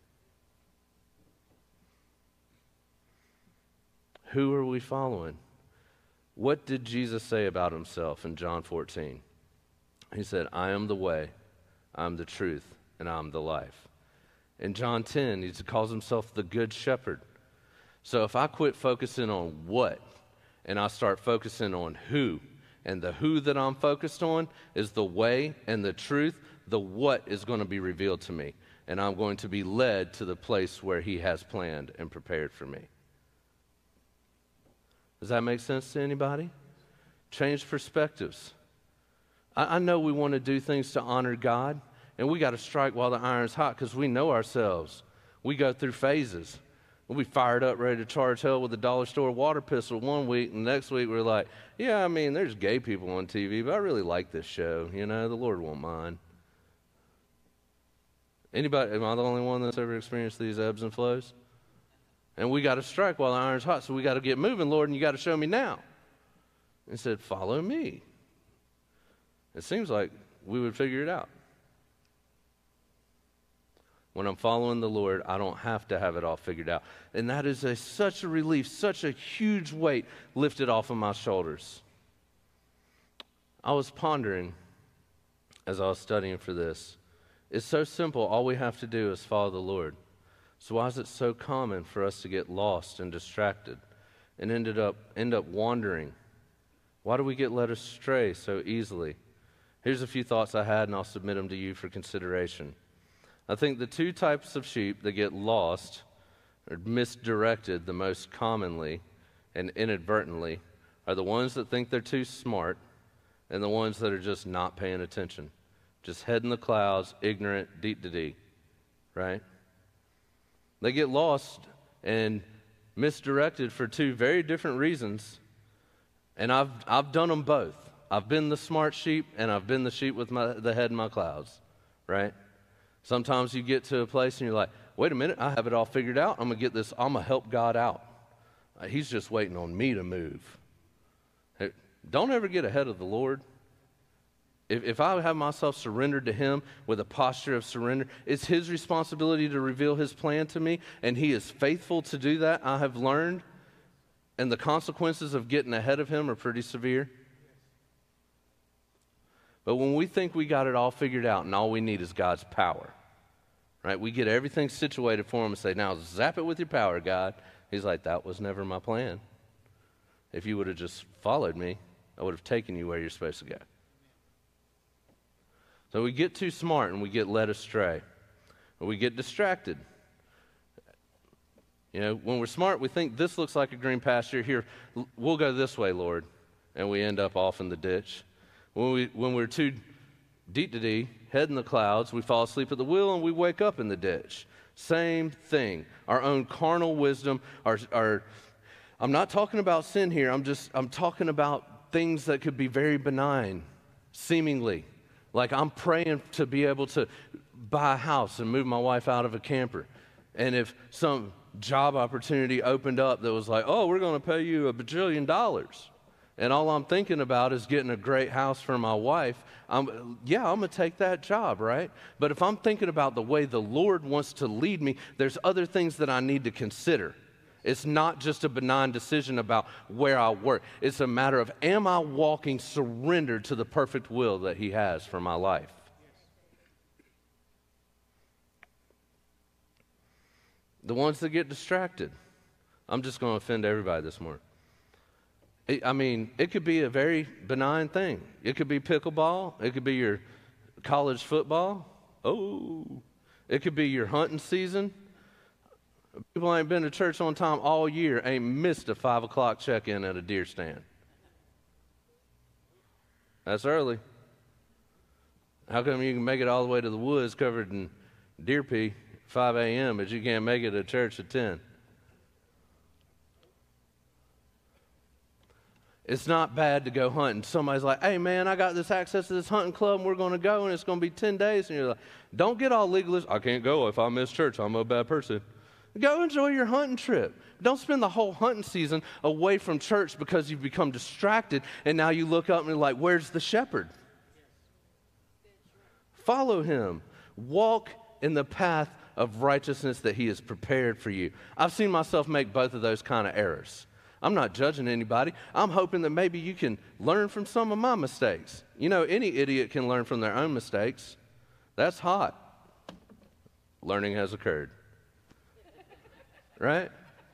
Who are we following? What did Jesus say about himself in John 14? He said, I am the way, I am the truth, and I am the life. In John 10, he calls himself the good shepherd. So if I quit focusing on what and I start focusing on who, and the who that I'm focused on is the way and the truth, the what is going to be revealed to me. And I'm going to be led to the place where he has planned and prepared for me. Does that make sense to anybody? Change perspectives. I know we want to do things to honor God, and we got to strike while the iron's hot because we know ourselves. We go through phases. We'll be fired up, ready to charge hell with a dollar store water pistol one week, and next week we're like, yeah, I mean, there's gay people on TV, but I really like this show. You know, the Lord won't mind. Anybody, am I the only one that's ever experienced these ebbs and flows? And we got to strike while the iron's hot, so we got to get moving, Lord, and you got to show me now. He said, follow me. It seems like we would figure it out. When I'm following the Lord, I don't have to have it all figured out. And that is such a relief, such a huge weight lifted off of my shoulders. I was pondering as I was studying for this. It's so simple. All we have to do is follow the Lord. So why is it so common for us to get lost and distracted and end up wandering? Why do we get led astray so easily? Here's a few thoughts I had, and I'll submit them to you for consideration. I think the two types of sheep that get lost or misdirected the most commonly and inadvertently are the ones that think they're too smart and the ones that are just not paying attention. Just head in the clouds, ignorant, deep, right? They get lost and misdirected for two very different reasons, and I've done them both. I've been the smart sheep, and I've been the sheep with the head in my clouds, right? Sometimes you get to a place and you're like, wait a minute, I have it all figured out. I'm going to get this. I'm going to help God out. He's just waiting on me to move. Hey, don't ever get ahead of the Lord. If I have myself surrendered to him with a posture of surrender, it's his responsibility to reveal his plan to me, and he is faithful to do that, I have learned. And the consequences of getting ahead of him are pretty severe. But when we think we got it all figured out and all we need is God's power, right? We get everything situated for him and say, now zap it with your power, God. He's like, that was never my plan. If you would have just followed me, I would have taken you where you're supposed to go. So we get too smart and we get led astray. Or we get distracted. You know, when we're smart, we think this looks like a green pasture. Here, we'll go this way, Lord. And we end up off in the ditch. When we're too deep, head in the clouds, we fall asleep at the wheel and we wake up in the ditch. Same thing. Our own carnal wisdom, I'm not talking about sin here. I'm talking about things that could be very benign, seemingly. Like I'm praying to be able to buy a house and move my wife out of a camper. And if some job opportunity opened up that was like, oh, we're going to pay you $1 bajillion. And all I'm thinking about is getting a great house for my wife. I'm going to take that job, right? But if I'm thinking about the way the Lord wants to lead me, there's other things that I need to consider. It's not just a benign decision about where I work. It's a matter of, am I walking surrendered to the perfect will that He has for my life? The ones that get distracted. I'm just going to offend everybody this morning. I mean, it could be a very benign thing. It could be pickleball. It could be your college football. Oh, it could be your hunting season. People ain't been to church on time all year, ain't missed a 5 o'clock check-in at a deer stand. That's early. How come you can make it all the way to the woods covered in deer pee 5 a.m., but you can't make it to church at 10? It's not bad to go hunting. Somebody's like, hey, man, I got this access to this hunting club, and we're going to go, and it's going to be 10 days. And you're like, don't get all legalist. I can't go if I miss church. I'm a bad person. Go enjoy your hunting trip. Don't spend the whole hunting season away from church because you've become distracted, and now you look up and you're like, where's the shepherd? Follow him. Walk in the path of righteousness that he has prepared for you. I've seen myself make both of those kind of errors. I'm not judging anybody. I'm hoping that maybe you can learn from some of my mistakes. You know, any idiot can learn from their own mistakes. That's hot. Learning has occurred. Right?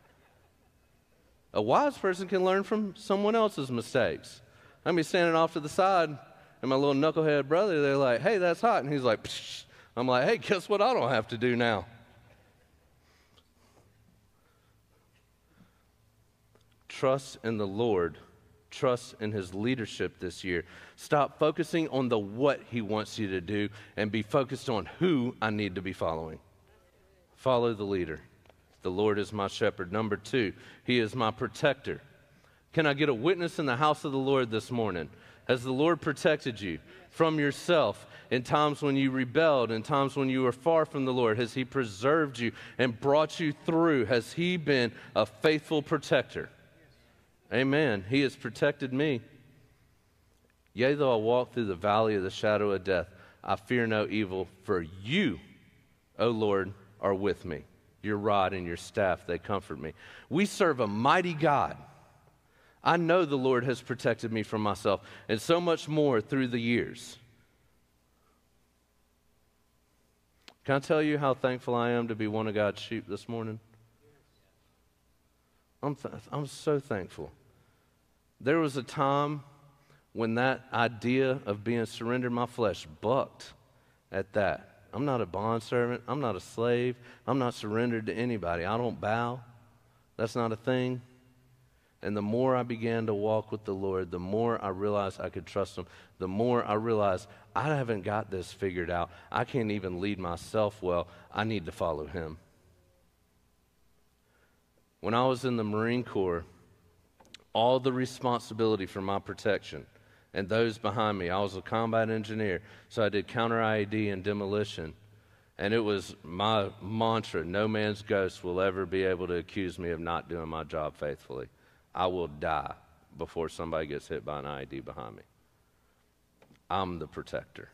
A wise person can learn from someone else's mistakes. I'm standing off to the side, and my little knucklehead brother, they're like, hey, that's hot. And he's like, psh. I'm like, hey, guess what I don't have to do now? Trust in the Lord. Trust in his leadership this year. Stop focusing on the what he wants you to do and be focused on who I need to be following. Follow the leader. The Lord is my shepherd. Number 2, he is my protector. Can I get a witness in the house of the Lord this morning? Has the Lord protected you from yourself in times when you rebelled, in times when you were far from the Lord? Has he preserved you and brought you through? Has he been a faithful protector? Amen. He has protected me. Yea, though I walk through the valley of the shadow of death, I fear no evil, for you, O Lord, are with me. Your rod and your staff, they comfort me. We serve a mighty God. I know the Lord has protected me from myself, and so much more through the years. Can I tell you how thankful I am to be one of God's sheep this morning? I'm so thankful. There was a time when that idea of being surrendered my flesh bucked at that. I'm not a bondservant. I'm not a slave. I'm not surrendered to anybody. I don't bow. That's not a thing. And the more I began to walk with the Lord, the more I realized I could trust him. The more I realized I haven't got this figured out. I can't even lead myself well. I need to follow him. When I was in the Marine Corps, all the responsibility for my protection and those behind me, I was a combat engineer, so I did counter IED and demolition. And it was my mantra, no man's ghost will ever be able to accuse me of not doing my job faithfully. I will die before somebody gets hit by an IED behind me. I'm the protector.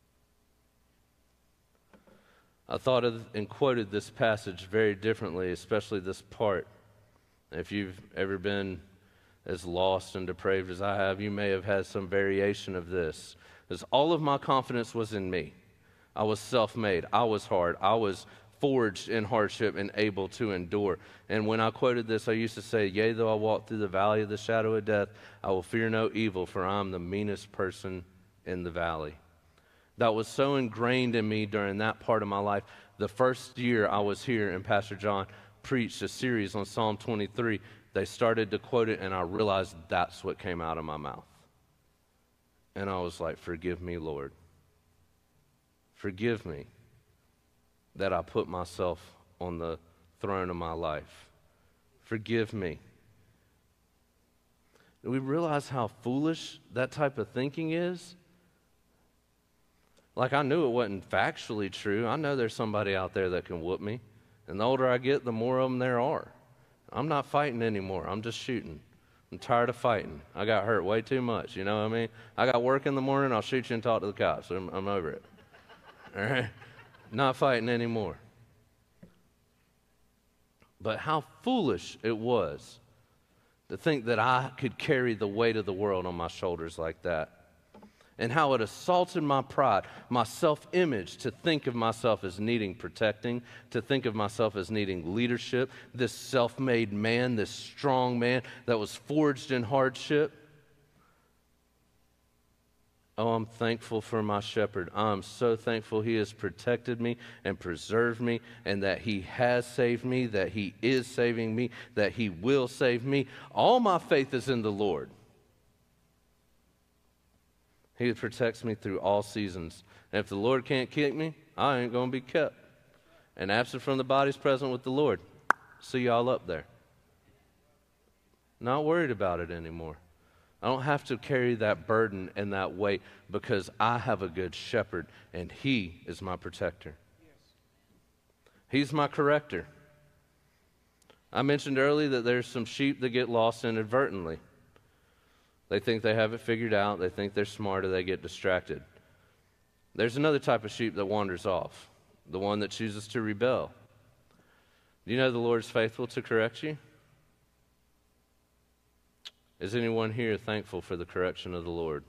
I thought of and quoted this passage very differently, especially this part. If you've ever been as lost and depraved as I have, you may have had some variation of this. Because all of my confidence was in me. I was self-made. I was hard. I was forged in hardship and able to endure. And when I quoted this, I used to say, yea, though I walk through the valley of the shadow of death, I will fear no evil, for I am the meanest person in the valley. That was so ingrained in me during that part of my life. The first year I was here, and Pastor John preached a series on Psalm 23, they started to quote it, and I realized that's what came out of my mouth. And I was like, forgive me, Lord. Forgive me that I put myself on the throne of my life. Forgive me. Do we realize how foolish that type of thinking is? Like, I knew it wasn't factually true. I know there's somebody out there that can whoop me. And the older I get, the more of them there are. I'm not fighting anymore. I'm just shooting. I'm tired of fighting. I got hurt way too much, you know what I mean? I got work in the morning, I'll shoot you and talk to the cops. I'm over it. All right? Not fighting anymore. But how foolish it was to think that I could carry the weight of the world on my shoulders like that. And how it assaulted my pride, my self-image, to think of myself as needing protecting, to think of myself as needing leadership, this self-made man, this strong man that was forged in hardship. Oh, I'm thankful for my shepherd. I'm so thankful he has protected me and preserved me, and that he has saved me, that he is saving me, that he will save me. All my faith is in the Lord. He protects me through all seasons. And if the Lord can't keep me, I ain't going to be kept. And absent from the body is present with the Lord. See y'all up there. Not worried about it anymore. I don't have to carry that burden and that weight because I have a good shepherd and he is my protector. He's my corrector. I mentioned earlier that there's some sheep that get lost inadvertently. They think they have it figured out. They think they're smart, or they get distracted. There's another type of sheep that wanders off, the one that chooses to rebel. Do you know the Lord's faithful to correct you? Is anyone here thankful for the correction of the Lord?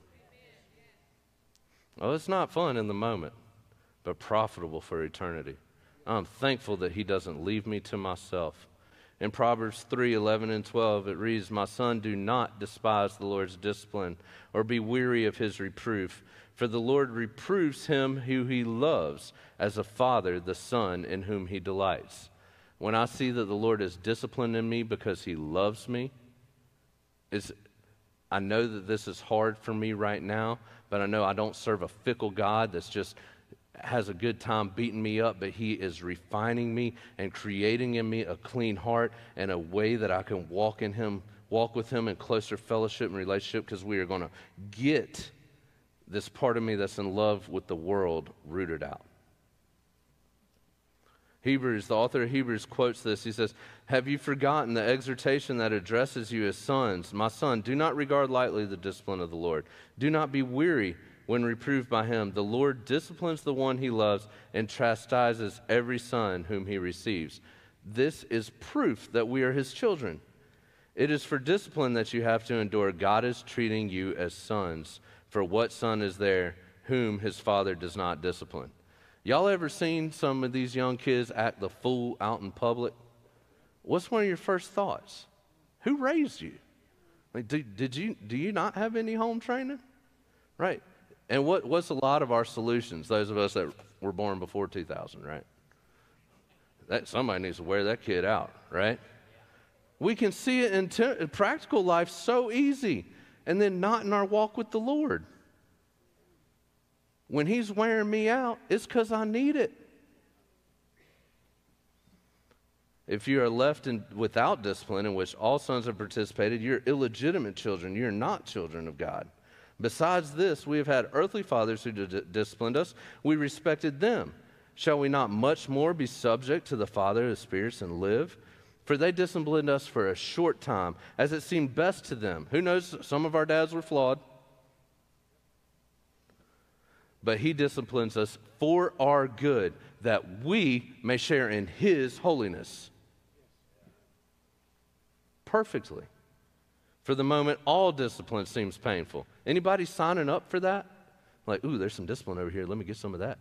Oh, it's not fun in the moment, but profitable for eternity. I'm thankful that he doesn't leave me to myself. In Proverbs 3:11 and 12, it reads, "My son, do not despise the Lord's discipline or be weary of his reproof. For the Lord reproves him who he loves, as a father the son in whom he delights." When I see that the Lord is disciplining me because he loves me, I know that this is hard for me right now, but I know I don't serve a fickle God that's just has a good time beating me up, but he is refining me and creating in me a clean heart and a way that I can walk with him in closer fellowship and relationship, because we are going to get this part of me that's in love with the world rooted out. The author of Hebrews quotes this. He says, "Have you forgotten the exhortation that addresses you as sons? My son, do not regard lightly the discipline of the Lord. Do not be weary when reproved by him. The Lord disciplines the one he loves and chastises every son whom he receives." This is proof that we are his children. It is for discipline that you have to endure. God is treating you as sons. For what son is there whom his father does not discipline? Y'all ever seen some of these young kids act the fool out in public? What's one of your first thoughts? Who raised you? Like, do you not have any home training? Right. And what's a lot of our solutions, those of us that were born before 2000, right? Somebody needs to wear that kid out, right? We can see it in practical life so easy, and then not in our walk with the Lord. When he's wearing me out, it's because I need it. If you are left without discipline, in which all sons have participated, you're illegitimate children. You're not children of God. Besides this, we have had earthly fathers who disciplined us. We respected them. Shall we not much more be subject to the Father of the spirits and live? For they disciplined us for a short time, as it seemed best to them. Who knows, some of our dads were flawed. But he disciplines us for our good, that we may share in his holiness. Perfectly. For the moment, all discipline seems painful. Anybody signing up for that? Like, ooh, there's some discipline over here. Let me get some of that.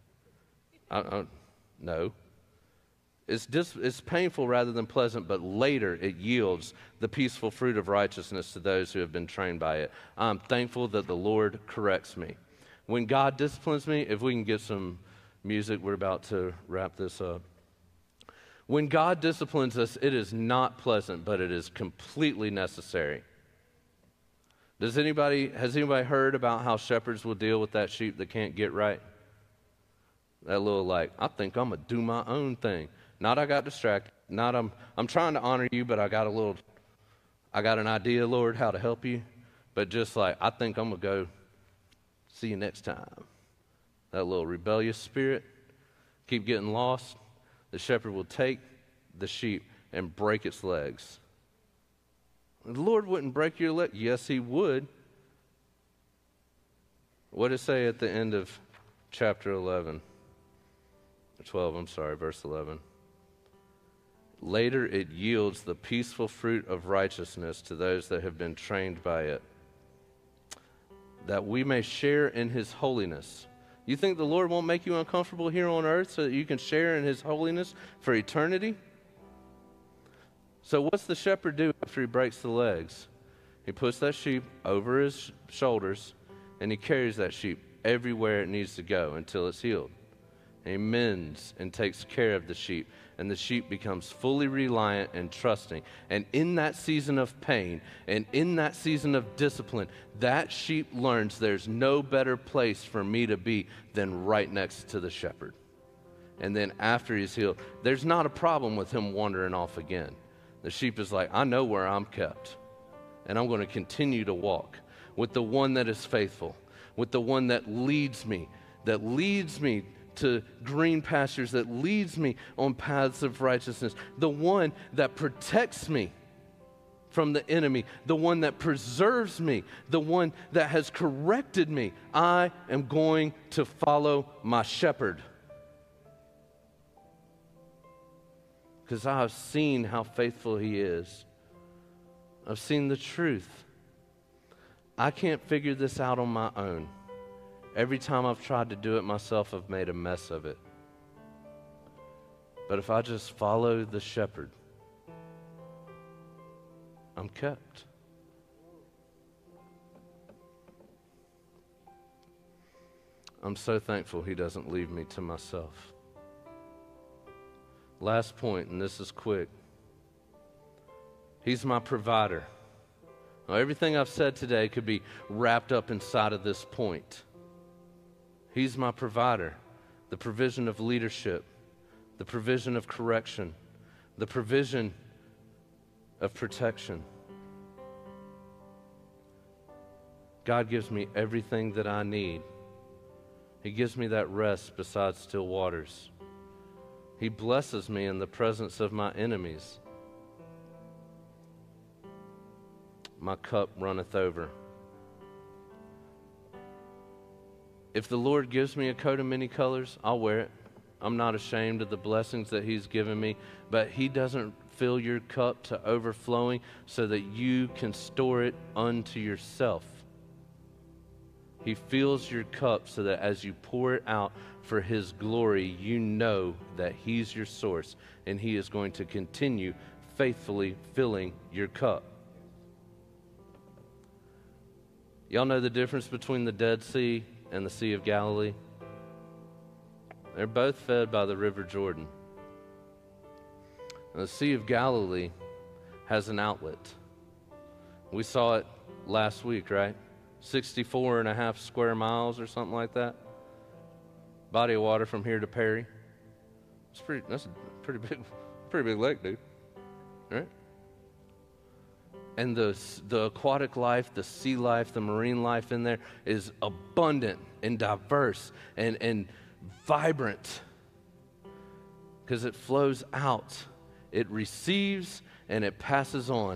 No. It's painful rather than pleasant, but later it yields the peaceful fruit of righteousness to those who have been trained by it. I'm thankful that the Lord corrects me. When God disciplines me, if we can get some music, we're about to wrap this up. When God disciplines us, it is not pleasant, but it is completely necessary. Has anybody heard about how shepherds will deal with that sheep that can't get right? That little I think I'm going to do my own thing. Not I got distracted. Not I'm trying to honor you, but I got an idea, Lord, how to help you. But just I think I'm going to go see you next time. That little rebellious spirit, keep getting lost. The shepherd will take the sheep and break its legs. The Lord wouldn't break your leg. Yes, he would. What did it say at the end of chapter 11? 12, I'm sorry, verse 11. Later it yields the peaceful fruit of righteousness to those that have been trained by it, that we may share in his holiness. You think the Lord won't make you uncomfortable here on earth so that you can share in his holiness for eternity? So what's the shepherd do after he breaks the legs? He puts that sheep over his shoulders, and he carries that sheep everywhere it needs to go until it's healed. And he mends and takes care of the sheep, and the sheep becomes fully reliant and trusting. And in that season of pain and in that season of discipline, that sheep learns there's no better place for me to be than right next to the shepherd. And then after he's healed, there's not a problem with him wandering off again. The sheep is I know where I'm kept, and I'm going to continue to walk with the one that is faithful, with the one that leads me to green pastures, that leads me on paths of righteousness, the one that protects me from the enemy, the one that preserves me, the one that has corrected me. I am going to follow my shepherd, because I have seen how faithful he is. I've seen the truth. I can't figure this out on my own. Every time I've tried to do it myself, I've made a mess of it. But if I just follow the shepherd, I'm kept. I'm so thankful he doesn't leave me to myself. Last point, and this is quick. He's my provider. Now, everything I've said today could be wrapped up inside of this point. He's my provider. The provision of leadership, the provision of correction, the provision of protection. God gives me everything that I need. He gives me that rest beside still waters. He blesses me in the presence of my enemies. My cup runneth over. If the Lord gives me a coat of many colors, I'll wear it. I'm not ashamed of the blessings that he's given me, but he doesn't fill your cup to overflowing so that you can store it unto yourself. He fills your cup so that as you pour it out for his glory, you know that he's your source and he is going to continue faithfully filling your cup. Y'all know the difference between the Dead Sea and the Sea of Galilee? They're both fed by the River Jordan. And the Sea of Galilee has an outlet. We saw it last week, right? 64 and a half square miles or something like that. Body of water from here to Perry. That's a pretty big lake, dude. Right? And the aquatic life, the sea life, the marine life in there is abundant and diverse and vibrant because it flows out. It receives and it passes on.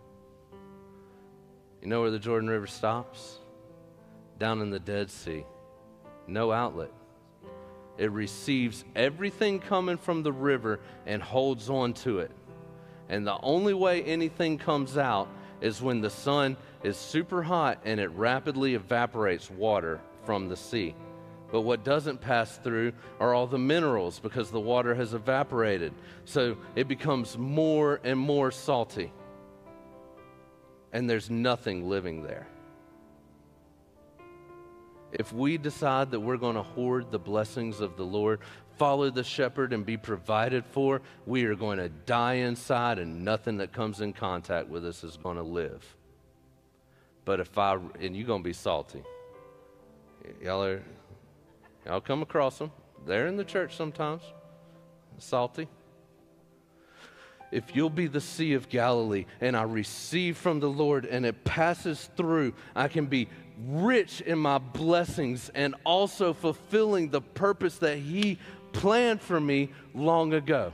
You know where the Jordan River stops? Down in the Dead Sea. No outlet. It receives everything coming from the river and holds on to it. And the only way anything comes out is when the sun is super hot and it rapidly evaporates water from the sea. But what doesn't pass through are all the minerals because the water has evaporated. So it becomes more and more salty. And there's nothing living there. If we decide that we're going to hoard the blessings of the Lord, follow the shepherd and be provided for, we are going to die inside and nothing that comes in contact with us is going to live. But and you're going to be salty. Y'all come across them. They're in the church sometimes. Salty. If you'll be the Sea of Galilee and I receive from the Lord and it passes through, I can be rich in my blessings and also fulfilling the purpose that He planned for me long ago.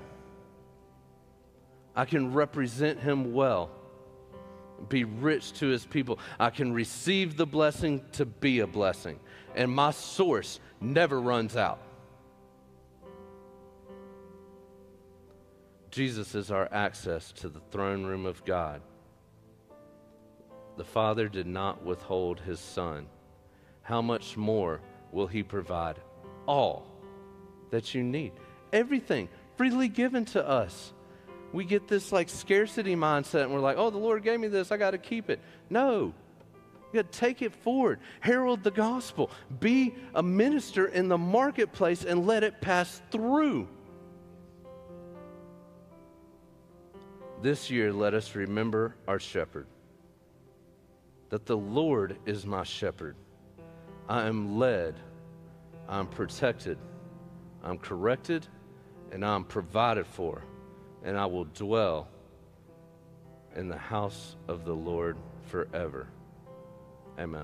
I can represent Him well, be rich to His people. I can receive the blessing to be a blessing, and my source never runs out. Jesus is our access to the throne room of God. The Father did not withhold His Son. How much more will He provide all that you need? Everything freely given to us. We get this like scarcity mindset and we're like, oh, the Lord gave me this, I got to keep it. No, you got to take it forward. Herald the gospel. Be a minister in the marketplace and let it pass through. This year, let us remember our shepherd, that the Lord is my shepherd. I am led, I'm protected, I'm corrected, and I'm provided for, and I will dwell in the house of the Lord forever. Amen.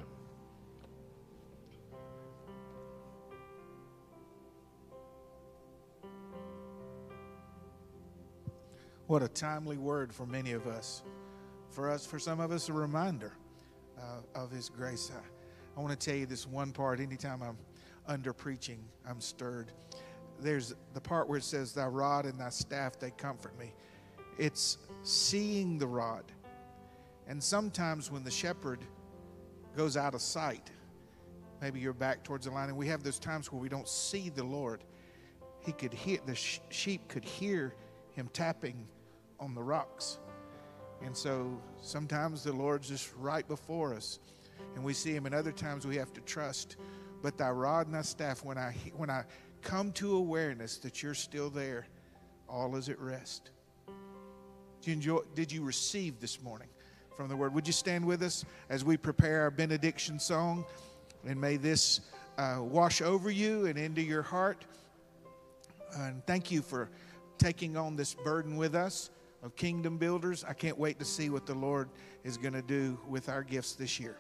What a timely word for many of us. For some of us, a reminder of His grace. I want to tell you this one part. Anytime I'm under preaching, I'm stirred. There's the part where it says, thy rod and thy staff, they comfort me. It's seeing the rod. And sometimes when the shepherd goes out of sight, maybe you're back towards the line, and we have those times where we don't see the Lord. He could hear, the sheep could hear Him tapping on the rocks. And so sometimes the Lord's just right before us and we see Him, and other times we have to trust. But thy rod and thy staff, when I come to awareness that you're still there, all is at rest. Did you receive this morning from the word? Would you stand with us as we prepare our benediction song? And may this wash over you and into your heart. And thank you for taking on this burden with us of kingdom builders. I can't wait to see what the Lord is going to do with our gifts this year.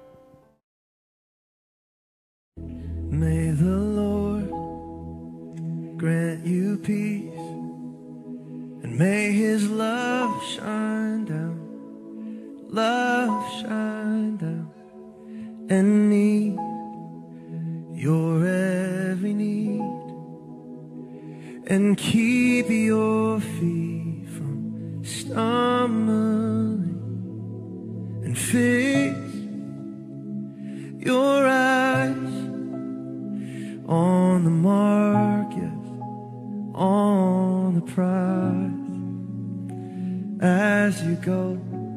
May the Lord grant you peace, and may His love shine down, and meet your every need, and keep your feet from stumbling, and fix your eyes on the mark, yes, on the prize. As you go,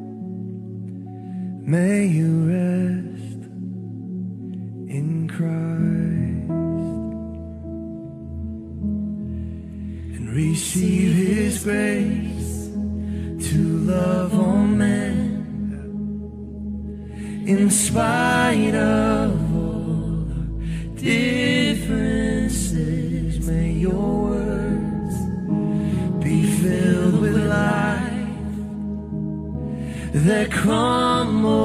may you rest in Christ and receive His grace to love all men in spite of all our differences. May your words be filled with life that crumbles